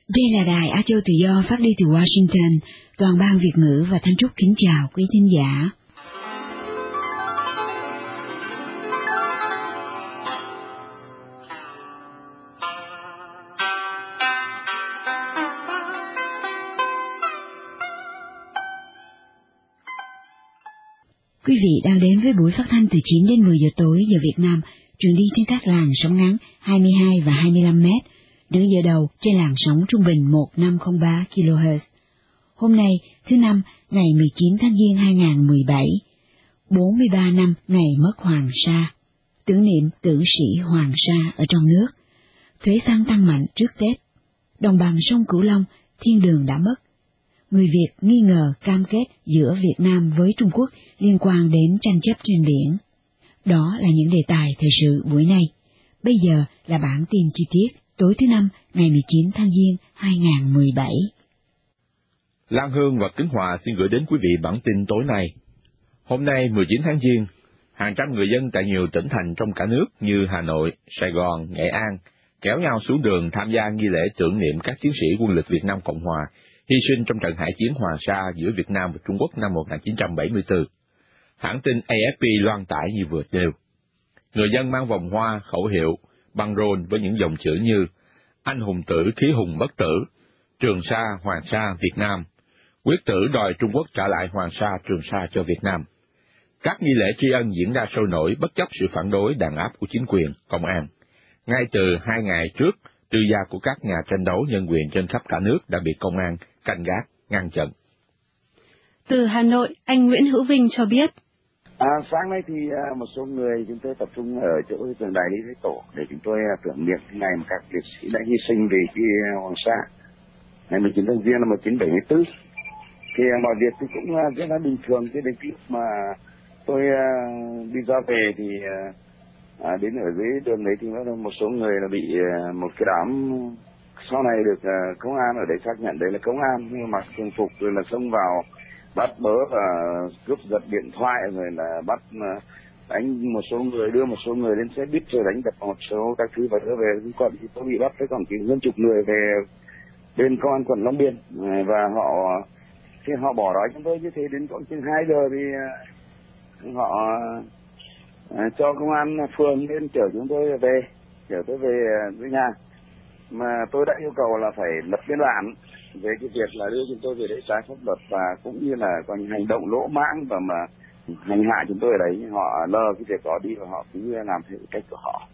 Đây là đài Á Châu Tự Do phát đi từ Washington. Toàn ban Việt ngữ và Thanh Trúc kính chào quý thính giả. Quý vị đang đến với buổi phát thanh từ 9 đến 10 giờ tối giờ Việt Nam, truyền đi trên các làn sóng ngắn 22 và 25 mét, nửa giờ đầu trên làn sóng trung bình 1503 kHz. Hôm nay, thứ Năm, ngày 19 tháng Giêng 2017, 43 năm ngày mất Hoàng Sa, tưởng niệm tử sĩ Hoàng Sa ở trong nước. Thuế xăng tăng mạnh trước Tết. Đồng bằng sông Cửu Long, thiên đường đã mất. Người Việt nghi ngờ cam kết giữa Việt Nam với Trung Quốc liên quan đến tranh chấp trên biển. Đó là những đề tài thời sự buổi nay. Bây giờ là bản tin chi tiết tối thứ Năm ngày 19 tháng Giêng 2017. Lan Hương và Kính Hòa xin gửi đến quý vị bản tin tối nay. Hôm nay 19 tháng Giêng, hàng trăm người dân tại nhiều tỉnh thành trong cả nước như Hà Nội, Sài Gòn, Nghệ An kéo nhau xuống đường tham gia nghi lễ tưởng niệm các chiến sĩ quân lực Việt Nam Cộng Hòa hy sinh trong trận hải chiến Hoàng Sa giữa Việt Nam và Trung Quốc năm 1974. Hãng tin AFP loan tải như vừa nêu. Người dân mang vòng hoa, khẩu hiệu, băng rôn với những dòng chữ như anh hùng tử khí hùng bất tử, Trường Sa, Hoàng Sa, Việt Nam, quyết tử đòi Trung Quốc trả lại Hoàng Sa, Trường Sa cho Việt Nam. Các nghi lễ tri ân diễn ra sôi nổi bất chấp sự phản đối đàn áp của chính quyền, công an. Ngay từ 2 ngày trước, tư gia của các nhà tranh đấu nhân quyền trên khắp cả nước đã bị công an canh gác, ngăn chặn. Từ Hà Nội, anh Nguyễn Hữu Vinh cho biết. Sáng nay thì một số người chúng tôi tập trung ở chỗ tượng đài Lý Thái Tổ để chúng tôi tưởng niệm ngày mà các liệt sĩ đã hy sinh vì cái Hoàng Sa ngày 19 tháng Giêng năm 1974. Thì mọi việc thì cũng rất là bình thường, cho đến khi mà tôi đi ra về thì đến ở dưới đường đấy thì một số người là bị một cái đám sau này được công an ở đấy xác nhận đấy là công an, nhưng mà mặc thường phục rồi là xông vào bắt bớ và cướp giật điện thoại, rồi là bắt đánh một số người, đưa một số người lên xe buýt rồi đánh đập một số các thứ và đưa về quận. Thì tôi bị bắt với khoảng hơn chục người về bên công an quận Long Biên, và họ bỏ đói chúng tôi như thế đến khoảng chừng 2 giờ thì họ cho công an phường lên chở chúng tôi về, chở tôi về với nhà. Mà tôi đã yêu cầu là phải lập biên bản về cái việc là đưa chúng tôi về đấy trái pháp luật, và cũng như là có những hành động lỗ mãng và mà hành hạ chúng tôi ở đấy. Họ lơ cái việc đó đi và họ cứ làm theo cách của họ.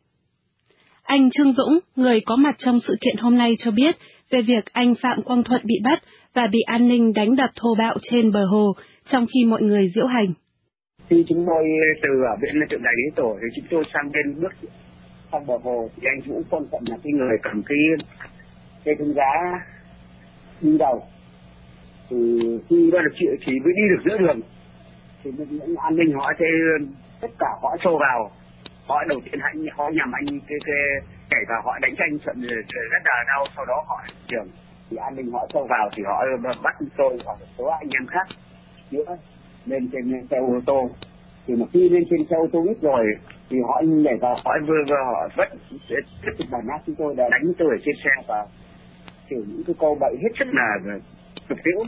Anh Trương Dũng, người có mặt trong sự kiện hôm nay cho biết về việc anh Phạm Quang Thuận bị bắt và bị an ninh đánh đập thô bạo trên bờ hồ trong khi mọi người diễu hành. Khi chúng tôi từ ở bên tượng đài Lý Tổ thì chúng tôi sang bên bước sang bờ hồ thì anh Vũ Quang Thuận là cái người cầm cái con giá đi đầu. Thì khi đó là chị chỉ mới đi được giữa đường thì những an ninh họ thế tất cả họ xô vào, họ đầu tiên họ nhằm anh cái nhảy vào họ đánh anh trận rất là đau, sau đó họ trường thì an ninh họ xô vào thì họ bắt tôi và một số anh em khác nữa lên trên xe ô tô. Thì mà khi lên trên xe ô tô ít rồi thì họ nhảy vào họ vừa họ vẫn tiếp tục đàn áp chúng tôi, đã đánh tôi ở trên xe và kiểu những cái câu bậy hết sức là cực tiễu.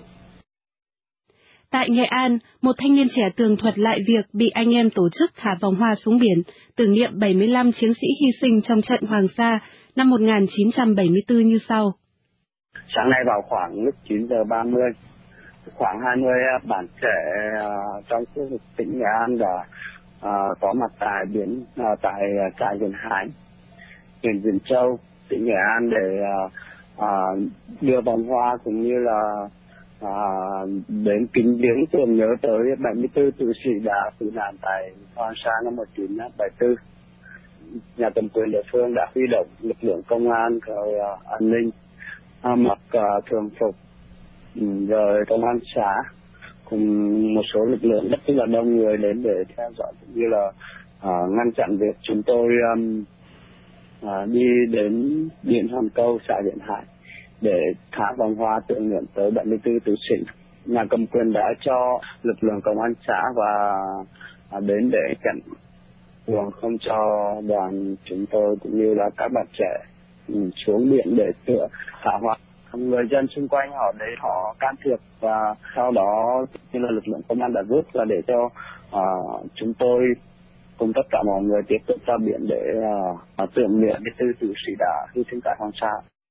Tại Nghệ An, một thanh niên trẻ tường thuật lại việc bị anh em tổ chức thả vòng hoa xuống biển, tưởng niệm 75 chiến sĩ hy sinh trong trận Hoàng Sa năm 1974 như sau. Sáng nay vào khoảng lúc 9 giờ 30, khoảng 20 bạn trẻ trong khu vực tỉnh Nghệ An đã có mặt tại biển, tại trại Vườn Hải, huyện Diễn Châu, tỉnh Nghệ An để đưa vòng hoa cũng như là đến kính viếng tưởng nhớ tới 74 tử sĩ đã tử nạn tại Hoàng Sa năm 1974. Nhà cầm quyền địa phương đã huy động lực lượng công an rồi an ninh mặc thường phục, rồi công an xã cùng một số lực lượng rất là đông người đến để theo dõi cũng như là ngăn chặn việc chúng tôi đi đến điện Hòn Câu, xã Vườn Hải để thả vòng hoa tưởng niệm tới 74 tử sĩ. Nhà cầm quyền đã cho lực lượng công an xã và đến để chặn đường không cho đoàn chúng tôi cũng như là các bạn trẻ xuống biển để thả hoại. Người dân xung quanh họ đấy họ can thiệp và sau đó như là lực lượng công an đã giúp là để cho chúng tôi cùng tất cả mọi người tiếp tục ra biển để tưởng niệm cái tư tử sĩ đã hy sinh tại Hoàng Sa.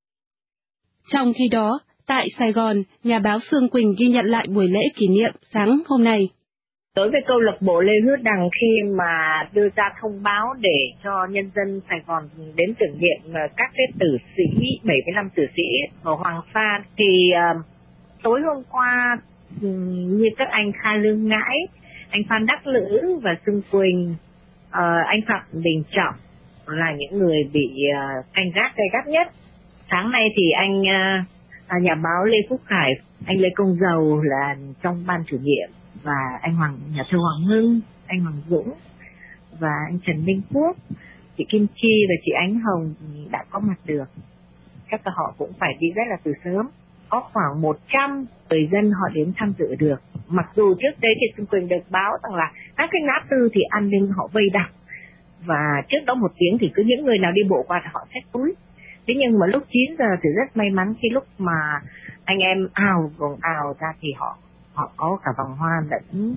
Trong khi đó, tại Sài Gòn, nhà báo Sương Quỳnh ghi nhận lại buổi lễ kỷ niệm sáng hôm nay. Đối với câu lạc bộ Lê Hữu Đằng khi mà đưa ra thông báo để cho nhân dân Sài Gòn đến tưởng niệm các cái tử sĩ, 75 tử sĩ ở Hoàng Sa thì tối hôm qua như các anh Kha Lương Ngãi, anh Phan Đắc Lữ và Sương Quỳnh, anh Phạm Đình Trọng là những người bị canh gác gay gắt nhất. Sáng nay thì anh nhà báo Lê Phúc Khải, anh Lê Công Dầu là trong ban chủ nhiệm, và anh nhà thơ Hoàng Hưng, anh Hoàng Dũng và anh Trần Minh Quốc, chị Kim Chi và chị Ánh Hồng đã có mặt được. Chắc là họ cũng phải đi rất là từ sớm. Có khoảng 100 người dân họ đến tham dự được. Mặc dù trước đây thì Xuân Quỳnh được báo rằng là các cái ngã tư thì an ninh họ vây đặt, và trước đó 1 tiếng thì cứ những người nào đi bộ qua thì họ xách túi. Thế nhưng mà lúc 9 giờ thì rất may mắn khi lúc mà anh em ào ra thì họ có cả vòng hoa lẫn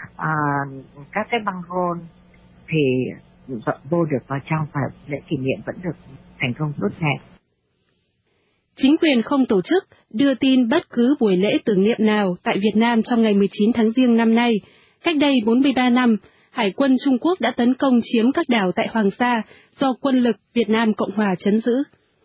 các cái băng rôn thì vô được vào trong, và lễ kỷ niệm vẫn được thành công tốt đẹp. Chính quyền không tổ chức, đưa tin bất cứ buổi lễ tưởng niệm nào tại Việt Nam trong ngày 19 tháng Giêng năm nay. Cách đây 43 năm, Hải quân Trung Quốc đã tấn công chiếm các đảo tại Hoàng Sa do quân lực Việt Nam Cộng Hòa trấn giữ.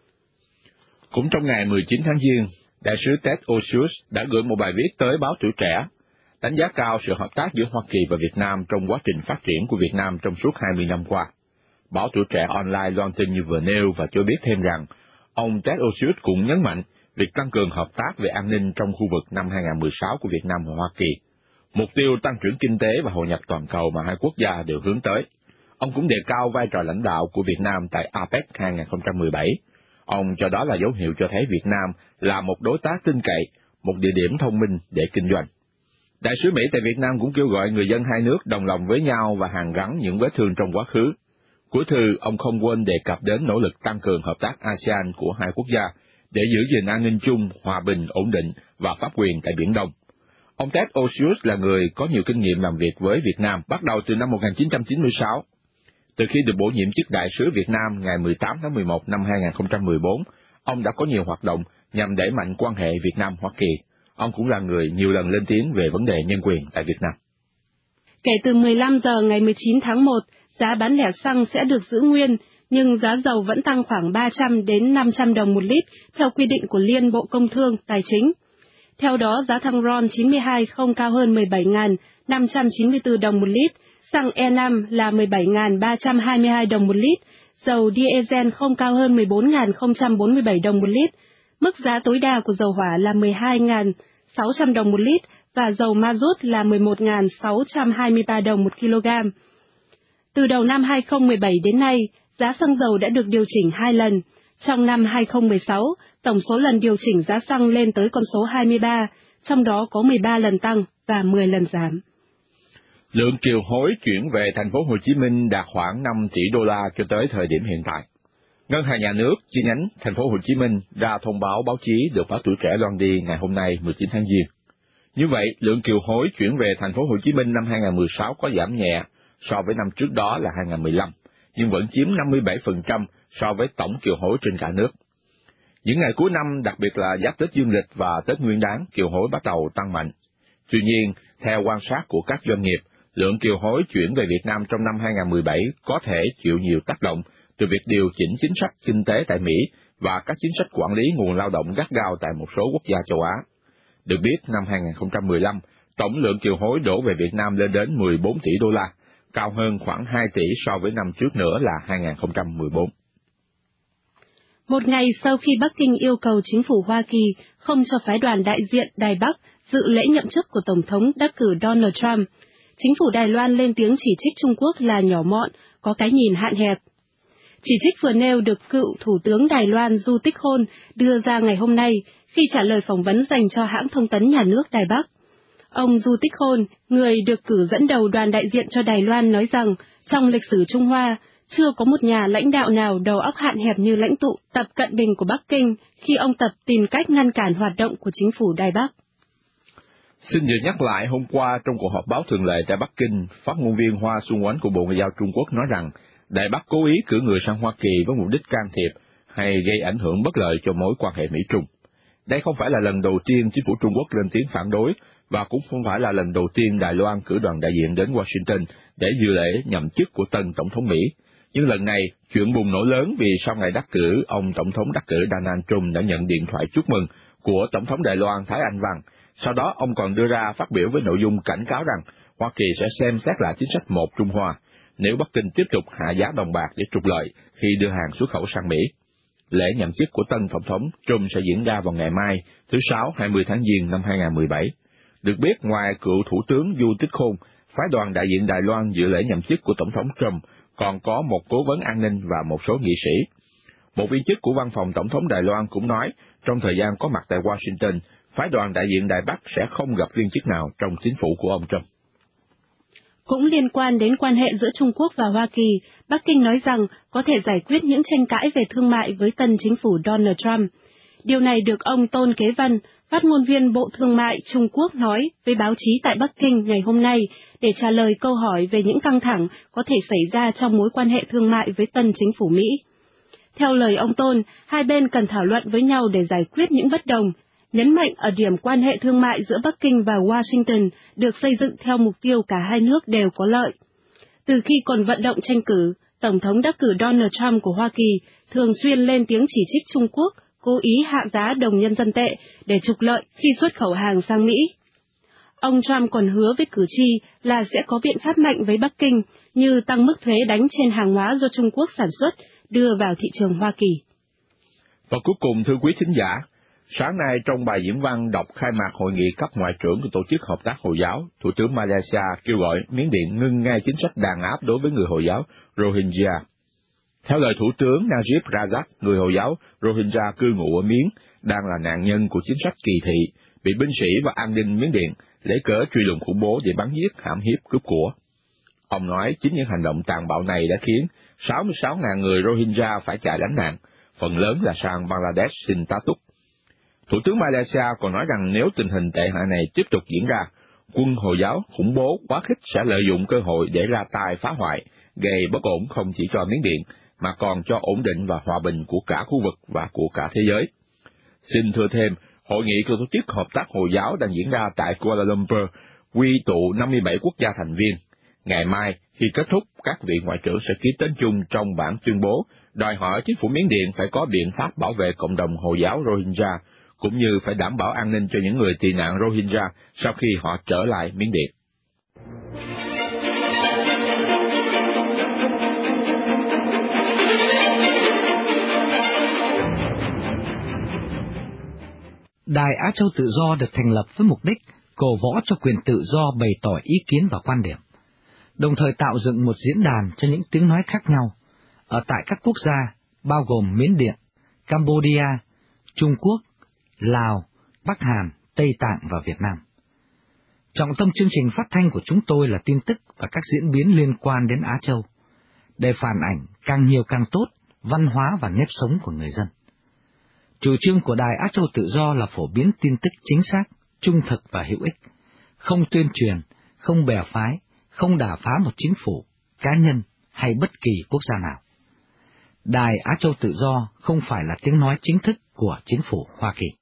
Cũng trong ngày 19 tháng Giêng, Đại sứ Ted Osius đã gửi một bài viết tới báo Tuổi Trẻ, đánh giá cao sự hợp tác giữa Hoa Kỳ và Việt Nam trong quá trình phát triển của Việt Nam trong suốt 20 năm qua. Báo Tuổi Trẻ Online loan tin như vừa nêu và cho biết thêm rằng, ông Ted Osius cũng nhấn mạnh việc tăng cường hợp tác về an ninh trong khu vực năm 2016 của Việt Nam và Hoa Kỳ, mục tiêu tăng trưởng kinh tế và hội nhập toàn cầu mà hai quốc gia đều hướng tới. Ông cũng đề cao vai trò lãnh đạo của Việt Nam tại APEC 2017. Ông cho đó là dấu hiệu cho thấy Việt Nam là một đối tác tin cậy, một địa điểm thông minh để kinh doanh. Đại sứ Mỹ tại Việt Nam cũng kêu gọi người dân hai nước đồng lòng với nhau và hàn gắn những vết thương trong quá khứ. Cuối thư, ông không quên đề cập đến nỗ lực tăng cường hợp tác ASEAN của hai quốc gia để giữ gìn an ninh chung, hòa bình, ổn định và pháp quyền tại Biển Đông. Ông Ted Osius là người có nhiều kinh nghiệm làm việc với Việt Nam bắt đầu từ năm 1996. Từ khi được bổ nhiệm chức đại sứ Việt Nam ngày 18 tháng 11 năm 2014, ông đã có nhiều hoạt động nhằm đẩy mạnh quan hệ Việt Nam-Hoa Kỳ. Ông cũng là người nhiều lần lên tiếng về vấn đề nhân quyền tại Việt Nam. Kể từ 15 giờ ngày 19 tháng 1, giá bán lẻ xăng sẽ được giữ nguyên, nhưng giá dầu vẫn tăng khoảng 300 đến 500 đồng một lít theo quy định của Liên Bộ Công Thương, Tài chính. Theo đó, giá xăng RON 92 không cao hơn 17.594 đồng một lít, xăng E5 là 17.322 đồng một lít, dầu diesel không cao hơn 14.047 đồng một lít. Mức giá tối đa của dầu hỏa là 12.600 đồng một lít và dầu ma rút là 11.623 đồng một kg. Từ đầu năm 2017 đến nay, giá xăng dầu đã được điều chỉnh 2 lần. Trong năm 2016, tổng số lần điều chỉnh giá xăng lên tới con số 23, trong đó có 13 lần tăng và 10 lần giảm. Lượng kiều hối chuyển về thành phố Hồ Chí Minh đạt khoảng 5 tỷ đô la cho tới thời điểm hiện tại. Ngân hàng Nhà nước chi nhánh thành phố Hồ Chí Minh ra thông báo báo chí được báo Tuổi Trẻ loan đi ngày hôm nay 19 tháng Giêng. Như vậy, lượng kiều hối chuyển về thành phố Hồ Chí Minh năm 2016 có giảm nhẹ so với năm trước đó là 2015, nhưng vẫn chiếm 57% so với tổng kiều hối trên cả nước. Những ngày cuối năm, đặc biệt là giáp Tết Dương lịch và Tết Nguyên đán, kiều hối bắt đầu tăng mạnh. Tuy nhiên, theo quan sát của các doanh nghiệp, lượng kiều hối chuyển về Việt Nam trong năm 2017 có thể chịu nhiều tác động từ việc điều chỉnh chính sách kinh tế tại Mỹ và các chính sách quản lý nguồn lao động gắt gao tại một số quốc gia châu Á. Được biết, năm 2015, tổng lượng kiều hối đổ về Việt Nam lên đến 14 tỷ đô la, cao hơn khoảng 2 tỷ so với năm trước nữa là 2014. Một ngày sau khi Bắc Kinh yêu cầu chính phủ Hoa Kỳ không cho phái đoàn đại diện Đài Bắc dự lễ nhậm chức của Tổng thống đắc cử Donald Trump, chính phủ Đài Loan lên tiếng chỉ trích Trung Quốc là nhỏ mọn, có cái nhìn hạn hẹp. Chỉ trích vừa nêu được cựu Thủ tướng Đài Loan Du Tích Khôn đưa ra ngày hôm nay khi trả lời phỏng vấn dành cho hãng thông tấn nhà nước Đài Bắc. Ông Du Tích Khôn, người được cử dẫn đầu đoàn đại diện cho Đài Loan nói rằng trong lịch sử Trung Hoa chưa có một nhà lãnh đạo nào đầu óc hạn hẹp như lãnh tụ Tập Cận Bình của Bắc Kinh khi ông Tập tìm cách ngăn cản hoạt động của chính phủ Đài Bắc. Xin được nhắc lại, hôm qua trong cuộc họp báo thường lệ tại Bắc Kinh, phát ngôn viên Hoa Xuân Oánh của Bộ Ngoại giao Trung Quốc nói rằng Đài Bắc cố ý cử người sang Hoa Kỳ với mục đích can thiệp hay gây ảnh hưởng bất lợi cho mối quan hệ Mỹ-Trung. Đây không phải là lần đầu tiên chính phủ Trung Quốc lên tiếng phản đối, và cũng không phải là lần đầu tiên Đài Loan cử đoàn đại diện đến Washington để dự lễ nhậm chức của tân Tổng thống Mỹ. Nhưng lần này, chuyện bùng nổ lớn vì sau ngày đắc cử, ông Tổng thống đắc cử Donald Trump đã nhận điện thoại chúc mừng của Tổng thống Đài Loan Thái Anh Văn. Sau đó, ông còn đưa ra phát biểu với nội dung cảnh cáo rằng Hoa Kỳ sẽ xem xét lại chính sách một Trung Hoa nếu Bắc Kinh tiếp tục hạ giá đồng bạc để trục lợi khi đưa hàng xuất khẩu sang Mỹ. Lễ nhậm chức của tân Tổng thống Trump sẽ diễn ra vào ngày mai, thứ Sáu 20 tháng Giêng năm 2017. Được biết, ngoài cựu Thủ tướng Du Tích Khôn, phái đoàn đại diện Đài Loan dự lễ nhậm chức của Tổng thống Trump còn có một cố vấn an ninh và một số nghị sĩ. Một viên chức của văn phòng Tổng thống Đài Loan cũng nói, trong thời gian có mặt tại Washington, phái đoàn đại diện Đài Bắc sẽ không gặp viên chức nào trong chính phủ của ông Trump. Cũng liên quan đến quan hệ giữa Trung Quốc và Hoa Kỳ, Bắc Kinh nói rằng có thể giải quyết những tranh cãi về thương mại với tân chính phủ Donald Trump. Điều này được ông Tôn Kế Văn, phát ngôn viên Bộ Thương mại Trung Quốc nói với báo chí tại Bắc Kinh ngày hôm nay để trả lời câu hỏi về những căng thẳng có thể xảy ra trong mối quan hệ thương mại với tân chính phủ Mỹ. Theo lời ông Tôn, hai bên cần thảo luận với nhau để giải quyết những bất đồng, nhấn mạnh ở điểm quan hệ thương mại giữa Bắc Kinh và Washington được xây dựng theo mục tiêu cả hai nước đều có lợi. Từ khi còn vận động tranh cử, Tổng thống đắc cử Donald Trump của Hoa Kỳ thường xuyên lên tiếng chỉ trích Trung Quốc cố ý hạ giá đồng nhân dân tệ để trục lợi khi xuất khẩu hàng sang Mỹ. Ông Trump còn hứa với cử tri là sẽ có biện pháp mạnh với Bắc Kinh như tăng mức thuế đánh trên hàng hóa do Trung Quốc sản xuất đưa vào thị trường Hoa Kỳ. Và cuối cùng, thưa quý thính giả, sáng nay trong bài diễn văn đọc khai mạc hội nghị cấp ngoại trưởng của Tổ chức Hợp tác Hồi giáo, Thủ tướng Malaysia kêu gọi Miến Điện ngưng ngay chính sách đàn áp đối với người Hồi giáo Rohingya. Theo lời Thủ tướng Najib Razak, người Hồi giáo Rohingya cư ngụ ở Miến đang là nạn nhân của chính sách kỳ thị, bị binh sĩ và an ninh Miến Điện lấy cớ truy lùng khủng bố để bắn giết, hãm hiếp, cướp của. Ông nói chính những hành động tàn bạo này đã khiến 66.000 người Rohingya phải chạy lánh nạn, phần lớn là sang Bangladesh xin tá túc. Thủ tướng Malaysia còn nói rằng nếu tình hình tệ hại này tiếp tục diễn ra, quân Hồi giáo khủng bố quá khích sẽ lợi dụng cơ hội để ra tay phá hoại, gây bất ổn không chỉ cho Miến Điện, mà còn cho ổn định và hòa bình của cả khu vực và của cả thế giới. Xin thưa thêm, hội nghị của Tổ chức Hợp tác Hồi giáo đang diễn ra tại Kuala Lumpur, quy tụ 57 quốc gia thành viên. Ngày mai, khi kết thúc, các vị ngoại trưởng sẽ ký tên chung trong bản tuyên bố, đòi hỏi chính phủ Miến Điện phải có biện pháp bảo vệ cộng đồng Hồi giáo Rohingya, cũng như phải đảm bảo an ninh cho những người tị nạn Rohingya sau khi họ trở lại Miến Điện. Đài Á Châu Tự Do được thành lập với mục đích cổ võ cho quyền tự do bày tỏ ý kiến và quan điểm, đồng thời tạo dựng một diễn đàn cho những tiếng nói khác nhau ở tại các quốc gia bao gồm Miến Điện, Cambodia, Trung Quốc, Lào, Bắc Hàn, Tây Tạng và Việt Nam. Trọng tâm chương trình phát thanh của chúng tôi là tin tức và các diễn biến liên quan đến Á Châu, để phản ảnh càng nhiều càng tốt văn hóa và nếp sống của người dân. Chủ trương của Đài Á Châu Tự Do là phổ biến tin tức chính xác, trung thực và hữu ích, không tuyên truyền, không bè phái, không đả phá một chính phủ, cá nhân hay bất kỳ quốc gia nào. Đài Á Châu Tự Do không phải là tiếng nói chính thức của chính phủ Hoa Kỳ.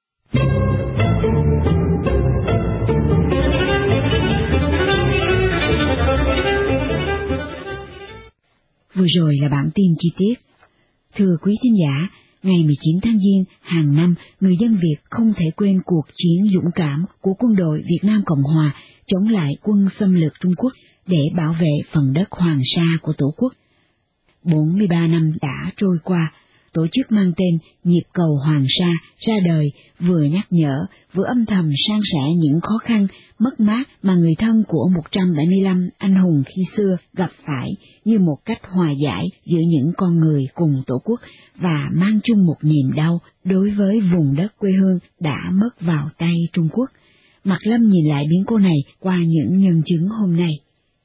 Vừa rồi là bản tin chi tiết. Thưa quý thính giả, ngày 19 tháng Giêng hàng năm, người dân Việt không thể quên cuộc chiến dũng cảm của quân đội Việt Nam Cộng Hòa chống lại quân xâm lược Trung Quốc để bảo vệ phần đất Hoàng Sa của Tổ quốc. 43 năm đã trôi qua, tổ chức mang tên Nhịp cầu Hoàng Sa ra đời, vừa nhắc nhở, vừa âm thầm san sẻ những khó khăn, mất mát mà người thân của 175 anh hùng khi xưa gặp phải, như một cách hòa giải giữa những con người cùng Tổ quốc và mang chung một niềm đau đối với vùng đất quê hương đã mất vào tay Trung Quốc. Mạc Lâm nhìn lại biến cố này qua những nhân chứng hôm nay.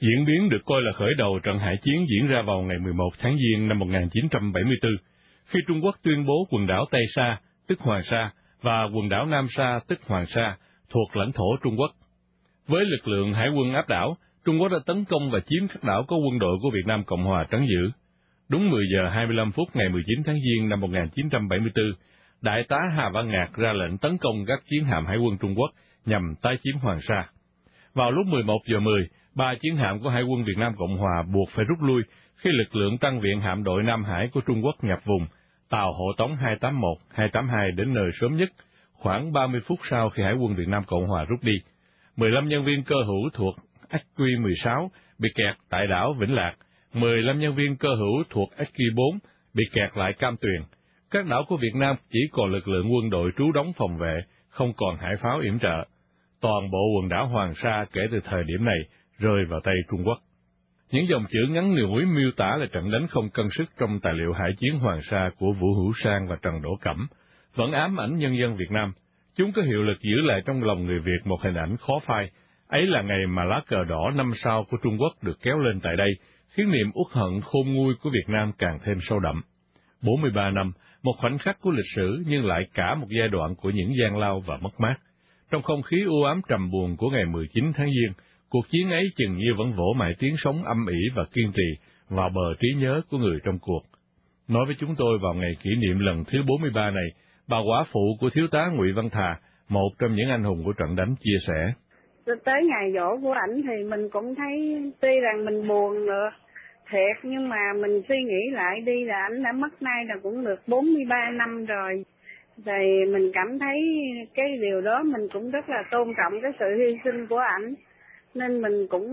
Diễn biến được coi là khởi đầu trận hải chiến diễn ra vào ngày 11 tháng Giêng năm 1974, khi Trung Quốc tuyên bố quần đảo Tây Sa, tức Hoàng Sa, và quần đảo Nam Sa, tức Hoàng Sa, thuộc lãnh thổ Trung Quốc. Với lực lượng hải quân áp đảo, Trung Quốc đã tấn công và chiếm các đảo có quân đội của Việt Nam Cộng Hòa trấn giữ. Đúng 10 giờ 25 phút ngày 19 tháng Giêng năm 1974, Đại tá Hà Văn Ngạc ra lệnh tấn công các chiến hạm hải quân Trung Quốc nhằm tái chiếm Hoàng Sa. Vào lúc 11 giờ 10, 3 chiến hạm của Hải quân Việt Nam Cộng Hòa buộc phải rút lui khi lực lượng tăng viện hạm đội Nam Hải của Trung Quốc nhập vùng. Tàu hộ tống 281, 282 đến nơi sớm nhất, khoảng 30 phút sau khi Hải quân Việt Nam Cộng Hòa rút đi. 15 nhân viên cơ hữu thuộc HQ-16 bị kẹt tại đảo Vĩnh Lạc, 15 nhân viên cơ hữu thuộc HQ-4 bị kẹt lại Cam Tuyền. Các đảo của Việt Nam chỉ còn lực lượng quân đội trú đóng phòng vệ, không còn hải pháo yểm trợ. Toàn bộ quần đảo Hoàng Sa kể từ thời điểm này rơi vào tay Trung Quốc. Những dòng chữ ngắn ngủi miêu tả là trận đánh không cân sức trong tài liệu hải chiến Hoàng Sa của Vũ Hữu Sang và Trần Đỗ Cẩm, vẫn ám ảnh nhân dân Việt Nam. Chúng có hiệu lực giữ lại trong lòng người Việt một hình ảnh khó phai. Ấy là ngày mà lá cờ đỏ 5 sao của Trung Quốc được kéo lên tại đây, khiến niềm uất hận khôn nguôi của Việt Nam càng thêm sâu đậm. 43 năm, một khoảnh khắc của lịch sử nhưng lại cả một giai đoạn của những gian lao và mất mát. Trong không khí u ám trầm buồn của ngày 19 tháng Giêng, cuộc chiến ấy chừng như vẫn vỗ mãi tiếng sống âm ỉ và kiên trì vào bờ trí nhớ của người trong cuộc. Nói với chúng tôi vào ngày kỷ niệm lần thứ 43 này, bà quả phụ của thiếu tá Ngụy Văn Thà, một trong những anh hùng của trận đánh, chia sẻ. Tới ngày giỗ của ảnh thì mình cũng thấy tuy rằng mình buồn nữa, thiệt, nhưng mà mình suy nghĩ lại đi là ảnh đã mất nay là cũng được 43 năm rồi. Thì mình cảm thấy cái điều đó mình cũng rất là tôn trọng cái sự hy sinh của ảnh. Nên mình cũng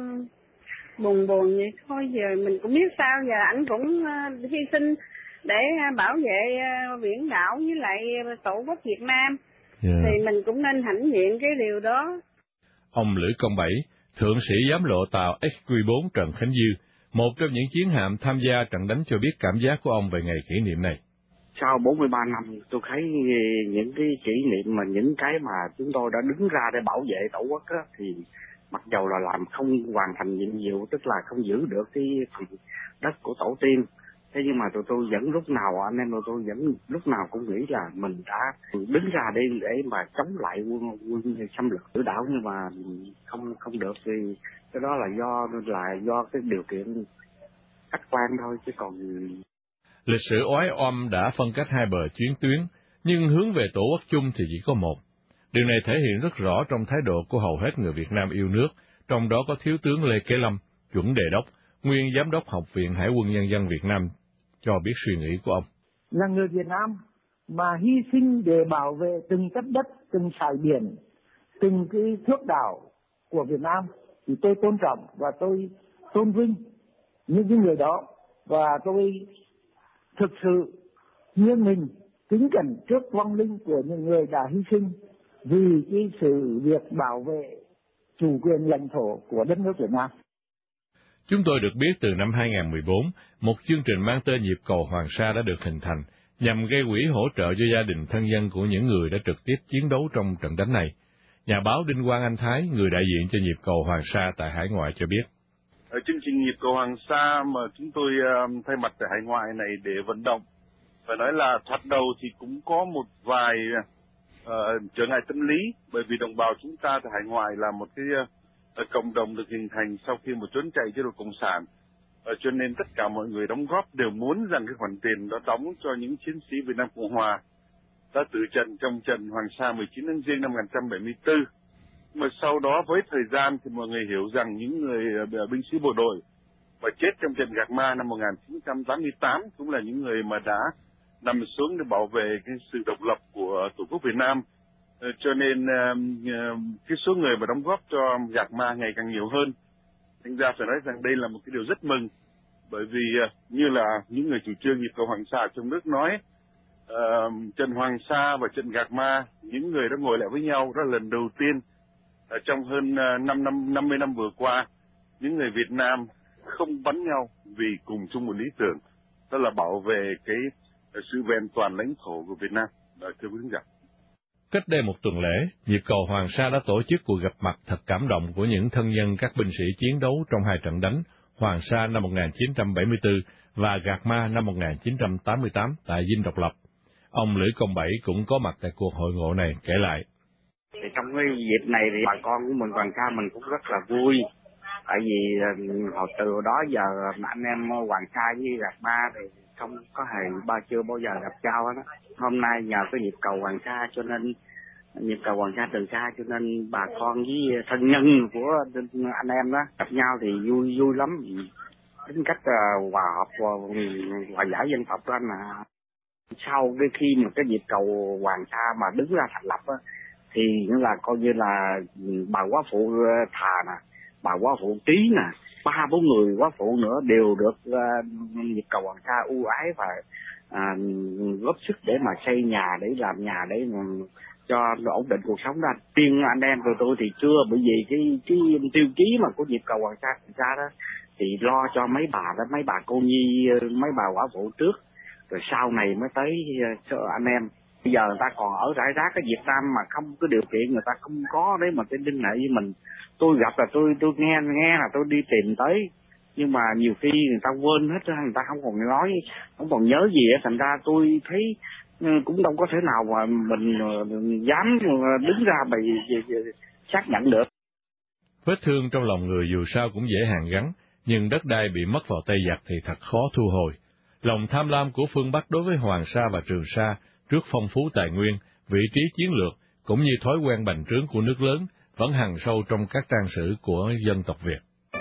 buồn vậy thôi, giờ mình cũng biết sao, giờ ảnh cũng hy sinh để bảo vệ biển đảo với lại tổ quốc Việt Nam. Thì mình cũng nên hãnh diện cái điều đó. Ông Lữ Công Bảy, thượng sĩ giám lộ tàu HQ-4 Trần Khánh Dư, một trong những chiến hạm tham gia trận đánh, cho biết cảm giác của ông về ngày kỷ niệm này. Sau 43 năm, tôi thấy những cái kỷ niệm mà những cái mà chúng tôi đã đứng ra để bảo vệ tổ quốc á, thì mặc dầu là làm không hoàn thành nhiệm vụ, tức là không giữ được cái phần đất của tổ tiên. Thế nhưng mà tụi tôi vẫn lúc nào, anh em tụi tôi vẫn lúc nào cũng nghĩ là mình đã đứng ra để mà chống lại quân xâm lược tử đảo, nhưng mà không được thì cái đó là do cái điều kiện khách quan thôi, chứ còn lịch sử oái oăm đã phân cách hai bờ chiến tuyến, nhưng hướng về tổ quốc chung thì chỉ có một. Điều này thể hiện rất rõ trong thái độ của hầu hết người Việt Nam yêu nước, trong đó có Thiếu tướng Lê Kế Lâm, chuẩn đề đốc, nguyên giám đốc Học viện Hải quân Nhân dân Việt Nam, cho biết suy nghĩ của ông. Là người Việt Nam mà hy sinh để bảo vệ từng tấc đất, từng sải biển, từng cái thước đảo của Việt Nam, thì tôi tôn trọng và tôi tôn vinh những người đó, và tôi thực sự nghiêng mình kính cẩn trước vong linh của những người đã hy sinh vì cái sự việc bảo vệ chủ quyền lãnh thổ của đất nước Việt Nam. Chúng tôi được biết từ năm 2014, một chương trình mang tên Nhịp cầu Hoàng Sa đã được hình thành, nhằm gây quỹ hỗ trợ cho gia đình thân nhân của những người đã trực tiếp chiến đấu trong trận đánh này. Nhà báo Đinh Quang Anh Thái, người đại diện cho Nhịp cầu Hoàng Sa tại hải ngoại cho biết. Ở chương trình Nhịp cầu Hoàng Sa mà chúng tôi thay mặt tại hải ngoại này để vận động, phải nói là thoạt đầu thì cũng có một vài trở ngại tâm lý, bởi vì đồng bào chúng ta tại hải ngoại là một cái cộng đồng được hình thành sau khi một trốn chạy chế độ cộng sản, cho nên tất cả mọi người đóng góp đều muốn rằng cái khoản tiền đó đóng cho những chiến sĩ Việt Nam Cộng Hòa đã tử trận trong trận Hoàng Sa 19 tháng Giêng năm 1974. Mà sau đó với thời gian thì mọi người hiểu rằng những người binh sĩ bộ đội mà chết trong trận Gạc Ma năm 1988 cũng là những người mà đã nằm xuống để bảo vệ cái sự độc lập của Tổ quốc Việt Nam. Cho nên cái số người mà đóng góp cho Gạc Ma ngày càng nhiều hơn. Thành ra phải nói rằng đây là một cái điều rất mừng, bởi vì như là những người chủ trương Nhịp cầu Hoàng Sa trong nước nói, trận Hoàng Sa và trận Gạc Ma, những người đã ngồi lại với nhau, đó là lần đầu tiên trong hơn 50 năm vừa qua, những người Việt Nam không bắn nhau vì cùng chung một lý tưởng, đó là bảo vệ cái sự vẹn toàn lãnh thổ của Việt Nam. Thưa quý khán giả. Cách đây một tuần lễ, nhịp cầu Hoàng Sa đã tổ chức cuộc gặp mặt thật cảm động của những thân nhân các binh sĩ chiến đấu trong hai trận đánh Hoàng Sa năm 1974 và Gạc Ma năm 1988 tại Dinh Độc Lập. Ông Lữ Công Bảy cũng có mặt tại cuộc hội ngộ này kể lại. Thì trong cái dịp này thì bà con của mình Hoàng Sa mình cũng rất là vui. Tại vì hồi từ đó giờ anh em Hoàng Sa với Gạc Ma thì không có chưa bao giờ gặp nhau hết á. Hôm nay nhờ cái nhịp cầu Hoàng Sa cho nên nhịp cầu Hoàng Sa Trường Sa cho nên bà con với thân nhân của anh em đó gặp nhau thì vui lắm. Tính cách hòa hợp hòa giải dân tộc đó anh à. Sau khi mà cái nhịp cầu Hoàng Sa mà đứng ra thành lập á, thì là coi như là bà quá phụ Thà nè, bà quá phụ Trí nè, 3-4 người quá phụ nữa đều được nhịp cầu Hoàng Sa ưu ái và góp sức để mà xây nhà, để làm nhà, để cho ổn định cuộc sống đó. Riêng anh em tụi tôi thì chưa, bởi vì cái tiêu chí mà của nhịp cầu Hoàng Sa đó thì lo cho mấy bà cô nhi, mấy bà quả phụ trước, rồi sau này mới tới anh em. Bây giờ người ta còn ở rải rác cái Việt Nam mà không có điều kiện, người ta không có đấy mà cái liên hệ với mình. Tôi gặp là tôi nghe là tôi đi tìm tới, nhưng mà nhiều khi người ta quên hết, người ta không còn nói, không còn nhớ gì á, thành ra tôi thấy cũng đâu có thể nào mà mình dám đứng ra bày xác nhận được. Vết thương trong lòng người dù sao cũng dễ hàn gắn, nhưng đất đai bị mất vào tay giặc thì thật khó thu hồi. Lòng tham lam của phương Bắc đối với Hoàng Sa và Trường Sa trước phong phú tài nguyên, vị trí chiến lược cũng như thói quen bành trướng của nước lớn vẫn hằn sâu trong các trang sử của dân tộc Việt.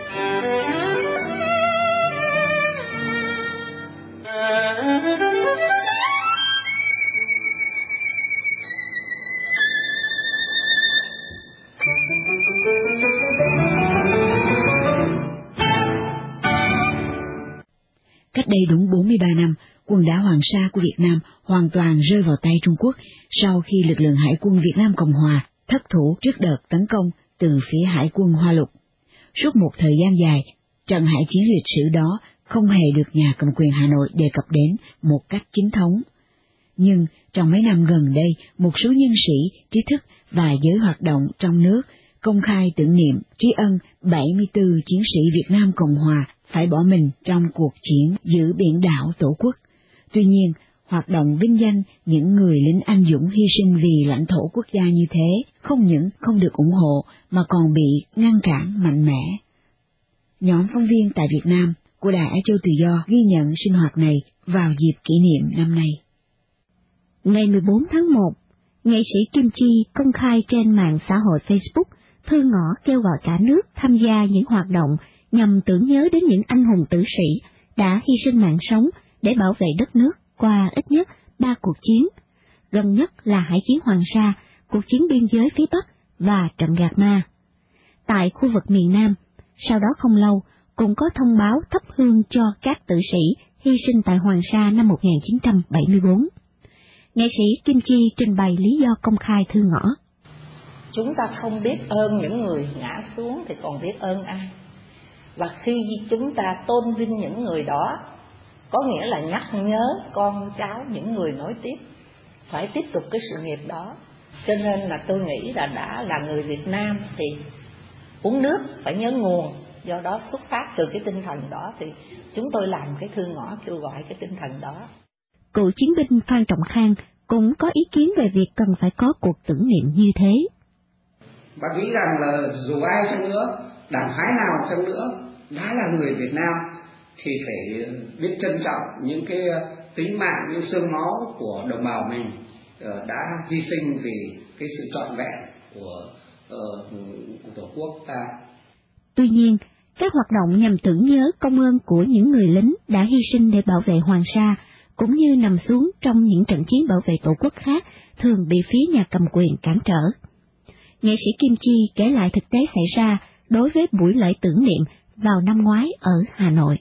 Cách đây đúng 43 năm, quần đảo Hoàng Sa của Việt Nam hoàn toàn rơi vào tay Trung Quốc sau khi lực lượng Hải quân Việt Nam Cộng Hòa thất thủ trước đợt tấn công từ phía Hải quân Hoa Lục. Suốt một thời gian dài, trận hải chiến lịch sử đó không hề được nhà cầm quyền Hà Nội đề cập đến một cách chính thống. Nhưng trong mấy năm gần đây, một số nhân sĩ, trí thức và giới hoạt động trong nước công khai tưởng niệm tri ân 74 chiến sĩ Việt Nam Cộng Hòa phải bỏ mình trong cuộc chiến giữ biển đảo Tổ quốc. Tuy nhiên, hoạt động vinh danh những người lính anh dũng hy sinh vì lãnh thổ quốc gia như thế không những không được ủng hộ mà còn bị ngăn cản mạnh mẽ. Nhóm phóng viên tại Việt Nam của Đài Á Châu Tự Do ghi nhận sinh hoạt này vào dịp kỷ niệm năm nay. Ngày 14 tháng 1, nghệ sĩ Kim Chi công khai trên mạng xã hội Facebook thư ngõ kêu gọi cả nước tham gia những hoạt động nhằm tưởng nhớ đến những anh hùng tử sĩ đã hy sinh mạng sống để bảo vệ đất nước qua ít nhất 3 cuộc chiến, gần nhất là Hải chiến Hoàng Sa, cuộc chiến biên giới phía Bắc và trận Gạc Ma. Tại khu vực miền Nam, sau đó không lâu, cũng có thông báo thắp hương cho các tử sĩ hy sinh tại Hoàng Sa năm 1974. Nghệ sĩ Kim Chi trình bày lý do công khai thư ngõ. Chúng ta không biết ơn những người ngã xuống thì còn biết ơn ai? Và khi chúng ta tôn vinh những người đó, có nghĩa là nhắc nhớ con cháu những người nối tiếp phải tiếp tục cái sự nghiệp đó. Cho nên là tôi nghĩ là đã là người Việt Nam thì uống nước phải nhớ nguồn. Do đó xuất phát từ cái tinh thần đó thì chúng tôi làm cái thư ngõ kêu gọi cái tinh thần đó. Cựu chiến binh Phan Trọng Khang cũng có ý kiến về việc cần phải có cuộc tưởng niệm như thế. Bác nghĩ rằng là dù ai chăng nữa, đảng phái nào chăng nữa, đã là người Việt Nam thì phải biết trân trọng những cái tính mạng, những xương máu của đồng bào mình đã hy sinh vì cái sự trọn vẹn của Tổ quốc ta. Tuy nhiên, các hoạt động nhằm tưởng nhớ công ơn của những người lính đã hy sinh để bảo vệ Hoàng Sa, cũng như nằm xuống trong những trận chiến bảo vệ Tổ quốc khác, thường bị phía nhà cầm quyền cản trở. Nghệ sĩ Kim Chi kể lại thực tế xảy ra đối với buổi lễ tưởng niệm vào năm ngoái ở Hà Nội.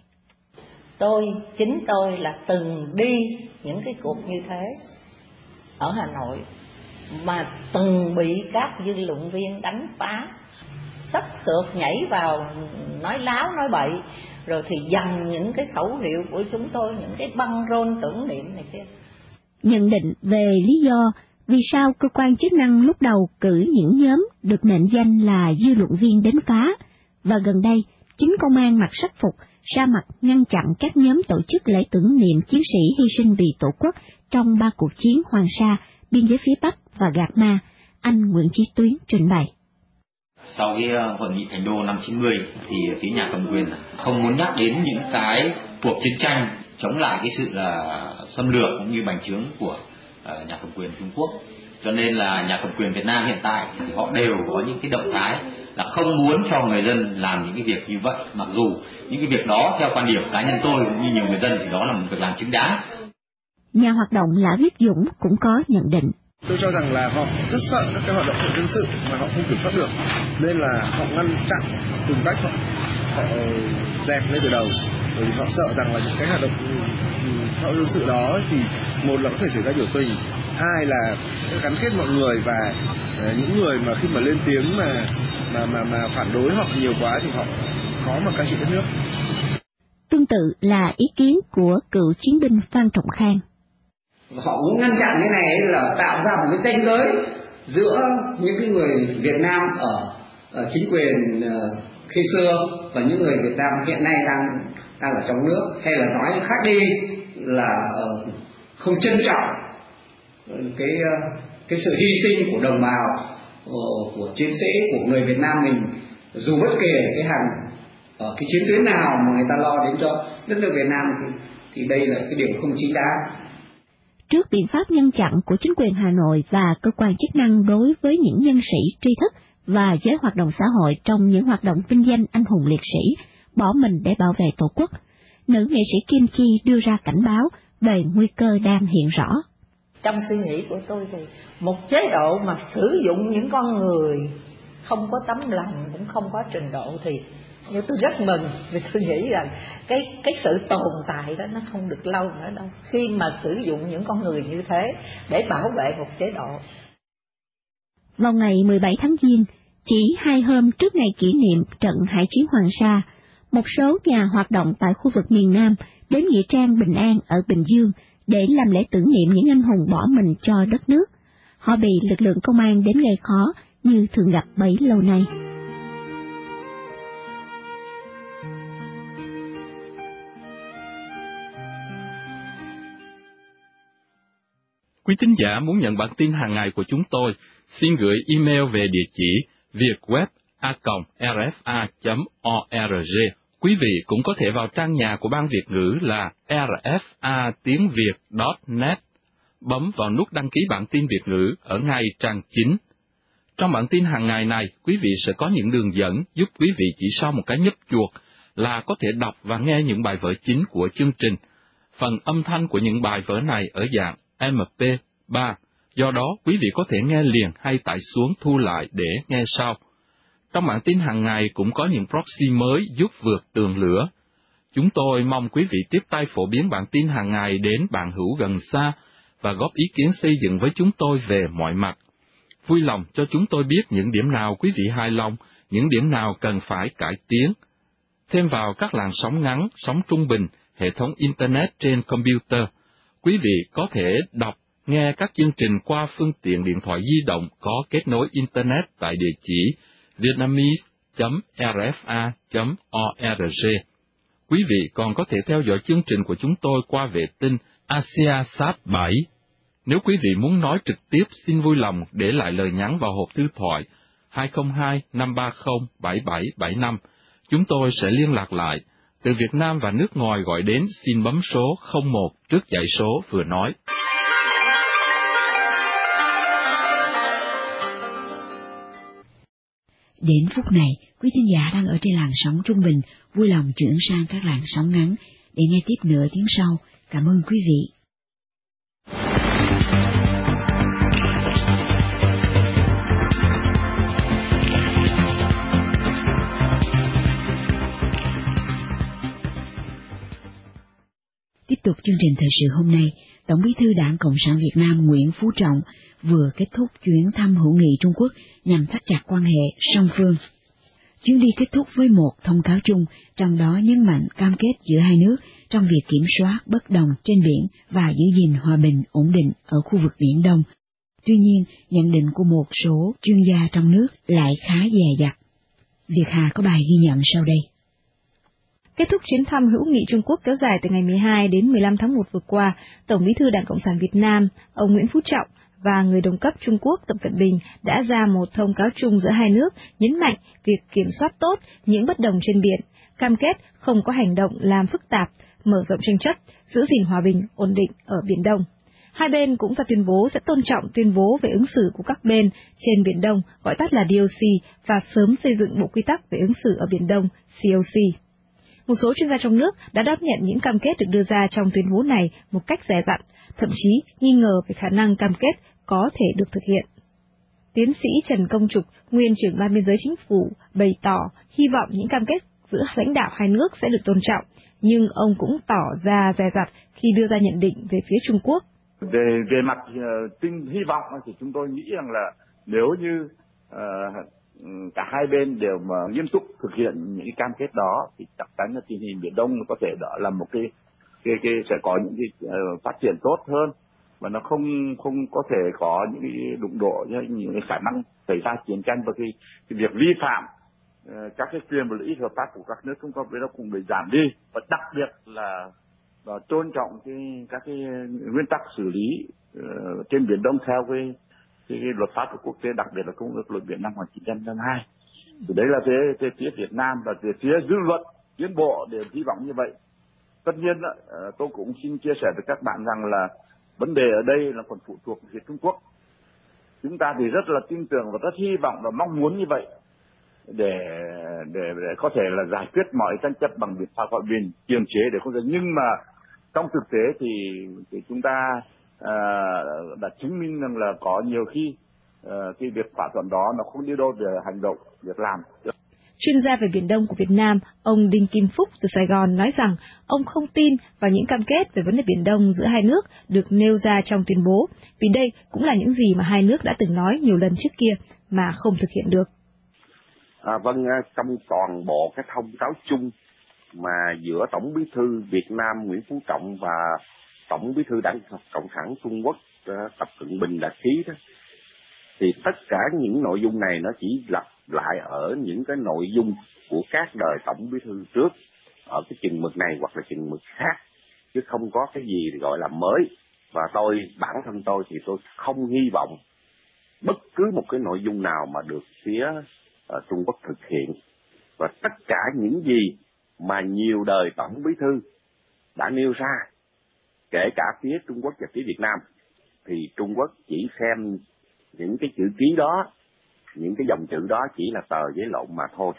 Chính tôi là từng đi những cái cuộc như thế ở Hà Nội, mà từng bị các dư luận viên đánh phá, sắp sượt nhảy vào nói láo nói bậy, rồi thì dằn những cái khẩu hiệu của chúng tôi, những cái băng rôn tưởng niệm này kia. Nhận định về lý do Vì sao cơ quan chức năng lúc đầu cử những nhóm được mệnh danh là dư luận viên đến phá, và gần đây chính công an mặc sắc phục ra mặt ngăn chặn các nhóm tổ chức lễ tưởng niệm chiến sĩ hy sinh vì Tổ quốc trong 3 cuộc chiến Hoàng Sa, biên giới phía Bắc và Gạc Ma? Anh Nguyễn Chí Tuyến trình bày. Sau cái hội nghị Thành Đô năm 90 thì phía nhà cầm quyền không muốn nhắc đến những cái cuộc chiến tranh chống lại cái sự là xâm lược cũng như bành trướng của nhà cầm quyền Trung Quốc. Cho nên là nhà cầm quyền Việt Nam hiện tại thì họ đều có những cái động thái là không muốn cho người dân làm những cái việc như vậy, mặc dù những cái việc đó theo quan điểm cá nhân tôi cũng như nhiều người dân thì đó là một việc làm chính đáng. Nhà hoạt động Lã Viết Dũng cũng có nhận định. Tôi cho rằng là họ rất sợ các cái hoạt động dân sự mà họ không kiểm soát được, nên là họ ngăn chặn từng cách, họ dẹp ngay từ đầu, bởi vì họ sợ rằng là những cái hoạt động xã dân sự đó thì một là có thể xảy ra biểu tình, hai là gắn kết mọi người, và những người mà khi mà lên tiếng mà phản đối họ nhiều quá thì họ khó mà cai trị đất nước. Tương tự là ý kiến của cựu chiến binh Phan Trọng Khang. Họ muốn ngăn chặn cái này là tạo ra một cái ranh giới giữa những cái người Việt Nam ở chính quyền khi xưa và những người Việt Nam hiện nay đang ở trong nước, hay là nói khác đi là không trân trọng cái sự hy sinh của đồng bào, của chiến sĩ, của người Việt Nam mình, dù bất kể cái cái chiến tuyến nào mà người ta lo đến cho đất nước Việt Nam thì đây là cái điều không chính đáng. Trước biện pháp ngăn chặn của chính quyền Hà Nội và cơ quan chức năng đối với những nhân sĩ tri thức và giới hoạt động xã hội trong những hoạt động vinh danh anh hùng liệt sĩ, bỏ mình để bảo vệ Tổ quốc, nữ nghệ sĩ Kim Chi đưa ra cảnh báo về nguy cơ đang hiện rõ. Trong suy nghĩ của tôi thì một chế độ mà sử dụng những con người không có tấm lòng, cũng không có trình độ thì nhưng tôi rất mừng, vì tôi nghĩ rằng cái sự tồn tại đó nó không được lâu nữa đâu, khi mà sử dụng những con người như thế để bảo vệ một chế độ. Vào ngày 17 tháng Giêng, chỉ 2 hôm trước ngày kỷ niệm trận Hải chiến Hoàng Sa, một số nhà hoạt động tại khu vực miền Nam đến nghĩa trang Bình An ở Bình Dương để làm lễ tưởng niệm những anh hùng bỏ mình cho đất nước. Họ bị lực lượng công an đến gây khó như thường gặp bấy lâu nay. Quý thính giả muốn nhận bản tin hàng ngày của chúng tôi, xin gửi email về địa chỉ vietweb@rfa.org. Quý vị cũng có thể vào trang nhà của Ban Việt ngữ là rfa.tiếng.việt.net, bấm vào nút đăng ký bản tin Việt ngữ ở ngay trang chính. Trong bản tin hàng ngày này, quý vị sẽ có những đường dẫn giúp quý vị chỉ sau một cái nhấp chuột là có thể đọc và nghe những bài vở chính của chương trình. Phần âm thanh của những bài vở này ở dạng MP3, do đó quý vị có thể nghe liền hay tải xuống thu lại để nghe sau. Trong bản tin hàng ngày cũng có những proxy mới giúp vượt tường lửa. Chúng tôi mong quý vị tiếp tay phổ biến bản tin hàng ngày đến bạn hữu gần xa và góp ý kiến xây dựng với chúng tôi về mọi mặt. Vui lòng cho chúng tôi biết những điểm nào quý vị hài lòng, những điểm nào cần phải cải tiến. Thêm vào các làn sóng ngắn, sóng trung bình, hệ thống Internet trên computer, quý vị có thể đọc, nghe các chương trình qua phương tiện điện thoại di động có kết nối Internet tại địa chỉ vietnamese.rfa.org. Quý vị còn có thể theo dõi chương trình của chúng tôi qua vệ tinh ASEASat 7. Nếu quý vị muốn nói trực tiếp, xin vui lòng để lại lời nhắn vào hộp thư thoại 202-530-7775. Chúng tôi sẽ liên lạc lại. Từ Việt Nam và nước ngoài gọi đến xin bấm số 01 trước dãy số vừa nói. Đến phút này, quý thính giả đang ở trên làn sóng trung bình, vui lòng chuyển sang các làn sóng ngắn để nghe tiếp nửa tiếng sau. Cảm ơn quý vị. Tiếp tục chương trình thời sự hôm nay, Tổng Bí thư Đảng Cộng sản Việt Nam Nguyễn Phú Trọng vừa kết thúc chuyến thăm hữu nghị Trung Quốc nhằm thắt chặt quan hệ song phương. Chuyến đi kết thúc với một thông cáo chung, trong đó nhấn mạnh cam kết giữa hai nước trong việc kiểm soát bất đồng trên biển và giữ gìn hòa bình ổn định ở khu vực Biển Đông. Tuy nhiên, nhận định của một số chuyên gia trong nước lại khá dè dặt. Việt Hà có bài ghi nhận sau đây. Kết thúc chuyến thăm hữu nghị Trung Quốc kéo dài từ ngày 12 đến 15 tháng 1 vừa qua, Tổng Bí thư Đảng Cộng sản Việt Nam, ông Nguyễn Phú Trọng và người đồng cấp Trung Quốc Tập Cận Bình đã ra một thông cáo chung giữa hai nước, nhấn mạnh việc kiểm soát tốt những bất đồng trên biển, cam kết không có hành động làm phức tạp, mở rộng tranh chấp, giữ gìn hòa bình, ổn định ở Biển Đông. Hai bên cũng ra tuyên bố sẽ tôn trọng tuyên bố về ứng xử của các bên trên Biển Đông, gọi tắt là DOC, và sớm xây dựng bộ quy tắc về ứng xử ở Biển Đông, COC. Một số chuyên gia trong nước đã đón nhận những cam kết được đưa ra trong tuyên bố này một cách dè dặt, thậm chí nghi ngờ về khả năng cam kết có thể được thực hiện. Tiến sĩ Trần Công Trục, nguyên trưởng ban biên giới chính phủ, bày tỏ hy vọng những cam kết giữa lãnh đạo hai nước sẽ được tôn trọng, nhưng ông cũng tỏ ra dè dặt khi đưa ra nhận định về phía Trung Quốc. Về mặt hy vọng thì chúng tôi nghĩ rằng là nếu như cả hai bên đều mà nghiêm túc thực hiện những cái cam kết đó thì chắc chắn là tình hình Biển Đông có thể đó là một cái sẽ có những cái phát triển tốt hơn, và nó không có thể có những cái đụng độ, những cái khả năng xảy ra chiến tranh, và cái việc vi phạm các cái quyền và lợi ích hợp pháp của các nước cung cấp với nó cũng bị giảm đi, và đặc biệt là tôn trọng các cái nguyên tắc xử lý trên Biển Đông theo cái luật pháp của quốc tế, đặc biệt là Công ước Luật Biển năm 1952. Thì đấy là về phía Việt Nam, và về phía dư luận tiến bộ đều hy vọng như vậy. Tất nhiên tôi cũng xin chia sẻ với các bạn rằng là vấn đề ở đây là còn phụ thuộc vào phía Trung Quốc. Chúng ta thì rất là tin tưởng và rất hy vọng và mong muốn như vậy để có thể là giải quyết mọi tranh chấp bằng biện pháp hòa bình, kiềm chế để không được. Nhưng mà trong thực tế thì chúng ta đã chứng minh rằng là có nhiều khi cái việc thỏa thuận đó nó không đi đâu về hành động, việc làm. Chuyên gia về Biển Đông của Việt Nam, ông Đinh Kim Phúc từ Sài Gòn nói rằng ông không tin vào những cam kết về vấn đề Biển Đông giữa hai nước được nêu ra trong tuyên bố, vì đây cũng là những gì mà hai nước đã từng nói nhiều lần trước kia mà không thực hiện được. Vâng, trong toàn bộ cái thông cáo chung mà giữa Tổng Bí thư Việt Nam Nguyễn Phú Trọng và Tổng Bí thư Đảng Cộng sản Trung Quốc Tập Cận Bình đã ký đó, thì tất cả những nội dung này nó chỉ lặp lại ở những cái nội dung của các đời Tổng Bí thư trước ở cái chừng mực này hoặc là chừng mực khác, chứ không có cái gì gọi là mới. Và bản thân tôi thì tôi không hy vọng bất cứ một cái nội dung nào mà được phía Trung Quốc thực hiện. Và tất cả những gì mà nhiều đời Tổng Bí thư đã nêu ra, kể cả phía Trung Quốc và phía Việt Nam, thì Trung Quốc chỉ xem những cái chữ ký đó, những cái dòng chữ đó chỉ là tờ giấy lộn mà thôi.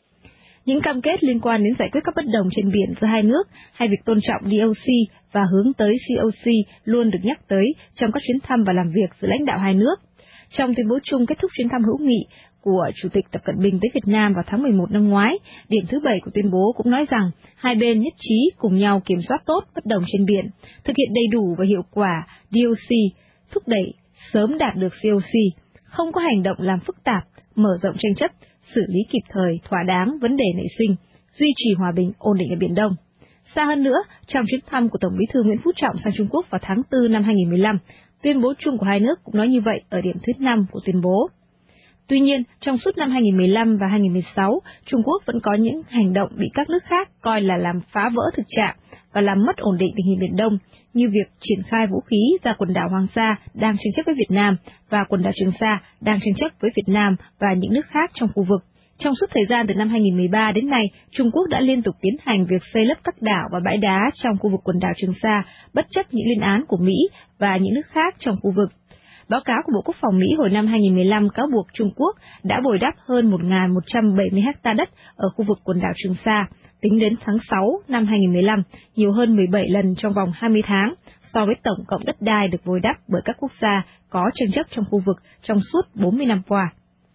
Những cam kết liên quan đến giải quyết các bất đồng trên biển giữa hai nước hay việc tôn trọng DOC và hướng tới COC luôn được nhắc tới trong các chuyến thăm và làm việc giữa lãnh đạo hai nước. Trong tuyên bố chung kết thúc chuyến thăm hữu nghị của Chủ tịch Tập Cận Bình tới Việt Nam vào tháng 11 năm ngoái, điểm thứ 7 của tuyên bố cũng nói rằng hai bên nhất trí cùng nhau kiểm soát tốt bất đồng trên biển, thực hiện đầy đủ và hiệu quả DOC, thúc đẩy sớm đạt được COC, không có hành động làm phức tạp, mở rộng tranh chấp, xử lý kịp thời, thỏa đáng vấn đề nảy sinh, duy trì hòa bình, ổn định ở Biển Đông. Xa hơn nữa, trong chuyến thăm của Tổng Bí thư Nguyễn Phú Trọng sang Trung Quốc vào tháng 4 năm 2015, tuyên bố chung của hai nước cũng nói như vậy ở điểm thứ 5 của tuyên bố. Tuy nhiên, trong suốt năm 2015 và 2016, Trung Quốc vẫn có những hành động bị các nước khác coi là làm phá vỡ thực trạng và làm mất ổn định tình hình Biển Đông, như việc triển khai vũ khí ra quần đảo Hoàng Sa đang tranh chấp với Việt Nam và quần đảo Trường Sa đang tranh chấp với Việt Nam và những nước khác trong khu vực. Trong suốt thời gian từ năm 2013 đến nay, Trung Quốc đã liên tục tiến hành việc xây lấp các đảo và bãi đá trong khu vực quần đảo Trường Sa, bất chấp những lên án của Mỹ và những nước khác trong khu vực. Báo cáo của Bộ Quốc phòng Mỹ hồi năm 2015 cáo buộc Trung Quốc đã bồi đắp hơn 1.170 ha đất ở khu vực quần đảo Trường Sa, tính đến tháng 6 năm 2015, nhiều hơn 17 lần trong vòng 20 tháng so với tổng cộng đất đai được bồi đắp bởi các quốc gia có tranh chấp trong khu vực trong suốt 40 năm qua.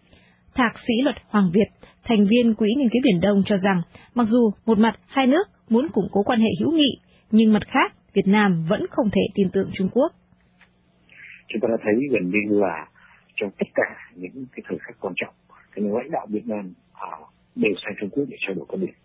Thạc sĩ luật Hoàng Việt, thành viên Quỹ Nghiên cứu Biển Đông cho rằng, mặc dù một mặt hai nước muốn củng cố quan hệ hữu nghị, nhưng mặt khác, Việt Nam vẫn không thể tin tưởng Trung Quốc. Chúng ta đã thấy gần như là trong tất cả những cái thời khắc quan trọng, thì lãnh đạo Việt Nam đều sang Trung Quốc để trao đổi quan điểm.